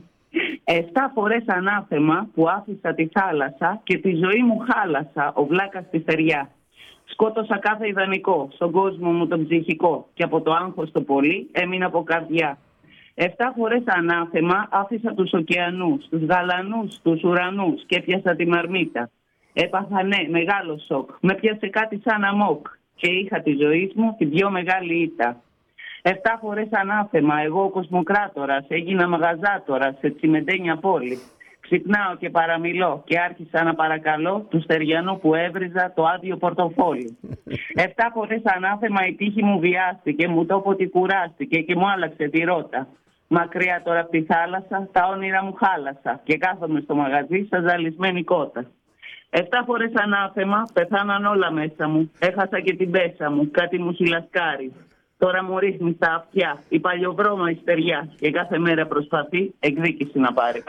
7 φορές ανάθεμα που άφησα τη θάλασσα και τη ζωή μου χάλασα, ο βλάκας στη στεριά. Σκότωσα κάθε ιδανικό στον κόσμο μου τον ψυχικό και από το άγχος το πολύ έμεινα από καρδιά. 7 φορές ανάθεμα άφησα τους ωκεανούς, τους γαλανούς, τους ουρανούς και έπιασα τη μαρμίτα. Έπαθα μεγάλο σοκ, με πιάσε κάτι σαν αμόκ και είχα τη ζωή μου την πιο μεγάλη ήττα. 7 φορές ανάθεμα, εγώ ο κοσμοκράτορας, έγινα μαγαζάτορας σε τσιμεντένια πόλη. Ξυπνάω και παραμιλώ και άρχισα να παρακαλώ του στεριανού που έβριζα το άδειο πορτοφόλι. 7 φορές ανάθεμα η τύχη μου βιάστηκε, μου το πω ότι κουράστηκε και μου άλλαξε τη ρότα. Μακριά τώρα από τη θάλασσα, τα όνειρα μου χάλασα και κάθομαι στο μαγαζί σαν ζαλισμένη κότα. 7 φορές ανάθεμα, πεθάναν όλα μέσα μου, έχασα και την πέσα μου, κάτι μου σιλασκάρει. Τώρα μου ρίχνει στα αυτιά η παλιοβρώμα η στεριά και κάθε μέρα προσπαθεί εκδίκηση να πάρει.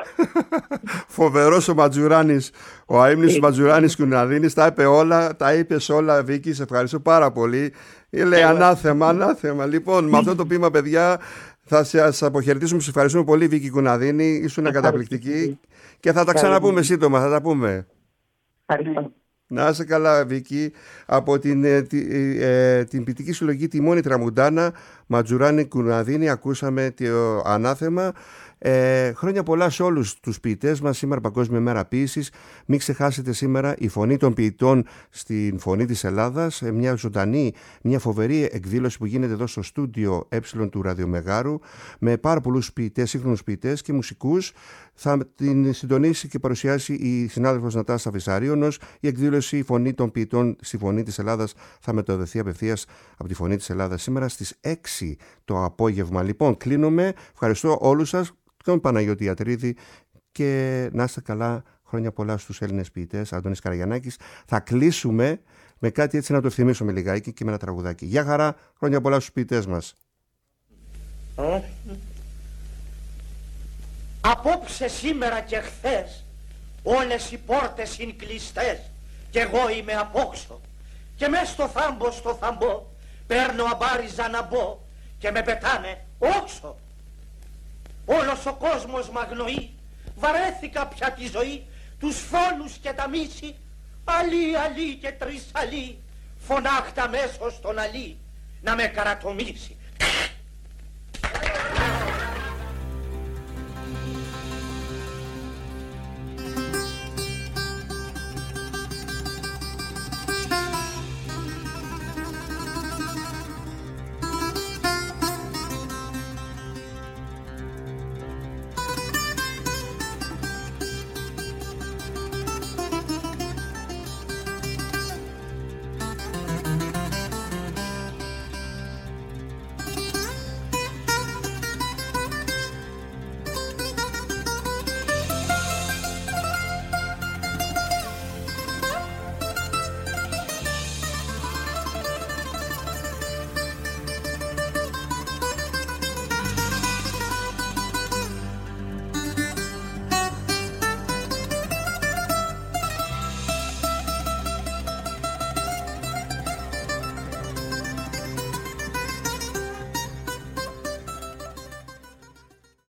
Φοβερός ο Ματζουράνης, ο αείμνης Ματζουράνης Κουναδίνης, τα είπες όλα, Βίκη, σε ευχαριστώ πάρα πολύ. Λέει ανάθεμα. Λοιπόν, με αυτό το ποίημα, παιδιά, θα σας αποχαιρετήσουμε, σας ευχαριστούμε πολύ, Βίκη Κουναδίνη, ήσουν καταπληκτική και θα τα ξαναπούμε σύντομα, θα τα πούμε. Ευχαριστώ. Να είσαι καλά, Βίκη. Από την ποιητική συλλογή τη Μόνη Τραμουντάνα, Ματζουράνη Κουναδίνη, ακούσαμε το ανάθεμα. Χρόνια πολλά σε όλους τους ποιητές μας. Σήμερα Παγκόσμια Μέρα Ποίησης. Μην ξεχάσετε σήμερα η φωνή των ποιητών στην Φωνή της Ελλάδας. Μια ζωντανή, μια φοβερή εκδήλωση που γίνεται εδώ στο στούντιο του Ραδιομεγάρου με πάρα πολλούς ποιητές, σύγχρονους ποιητές και μουσικούς. Θα την συντονίσει και παρουσιάσει η συνάδελφος Νατάσα Βυσαρίωνος. Η εκδήλωση «Η Φωνή των Ποιητών στη Φωνή της Ελλάδας» θα μεταδοθεί απευθείας από τη Φωνή της Ελλάδας σήμερα στις 6 το απόγευμα. Λοιπόν, κλείνουμε. Ευχαριστώ όλους σας, τον Παναγιώτη Ιατρίδη, και να είστε καλά. Χρόνια πολλά στους Έλληνες ποιητές. Αντώνης Καραγιαννάκης. Θα κλείσουμε με κάτι έτσι να το ευθυμίσουμε λιγάκι και με ένα τραγουδάκι. Γεια χαρά, χρόνια πολλά στους ποιητές μας. Απόψε, σήμερα και χθες όλες οι πόρτες είναι κλειστές κι εγώ είμαι απόξω και μες στο θάμπο παίρνω αμπάριζα να μπω και με πετάνε όξο. Όλος ο κόσμος μ' αγνοεί, βαρέθηκα πια τη ζωή, τους φόνους και τα μίση, αλή και τρισαλή, φωνάχτα μέσω στον αλή να με καρατομήσει.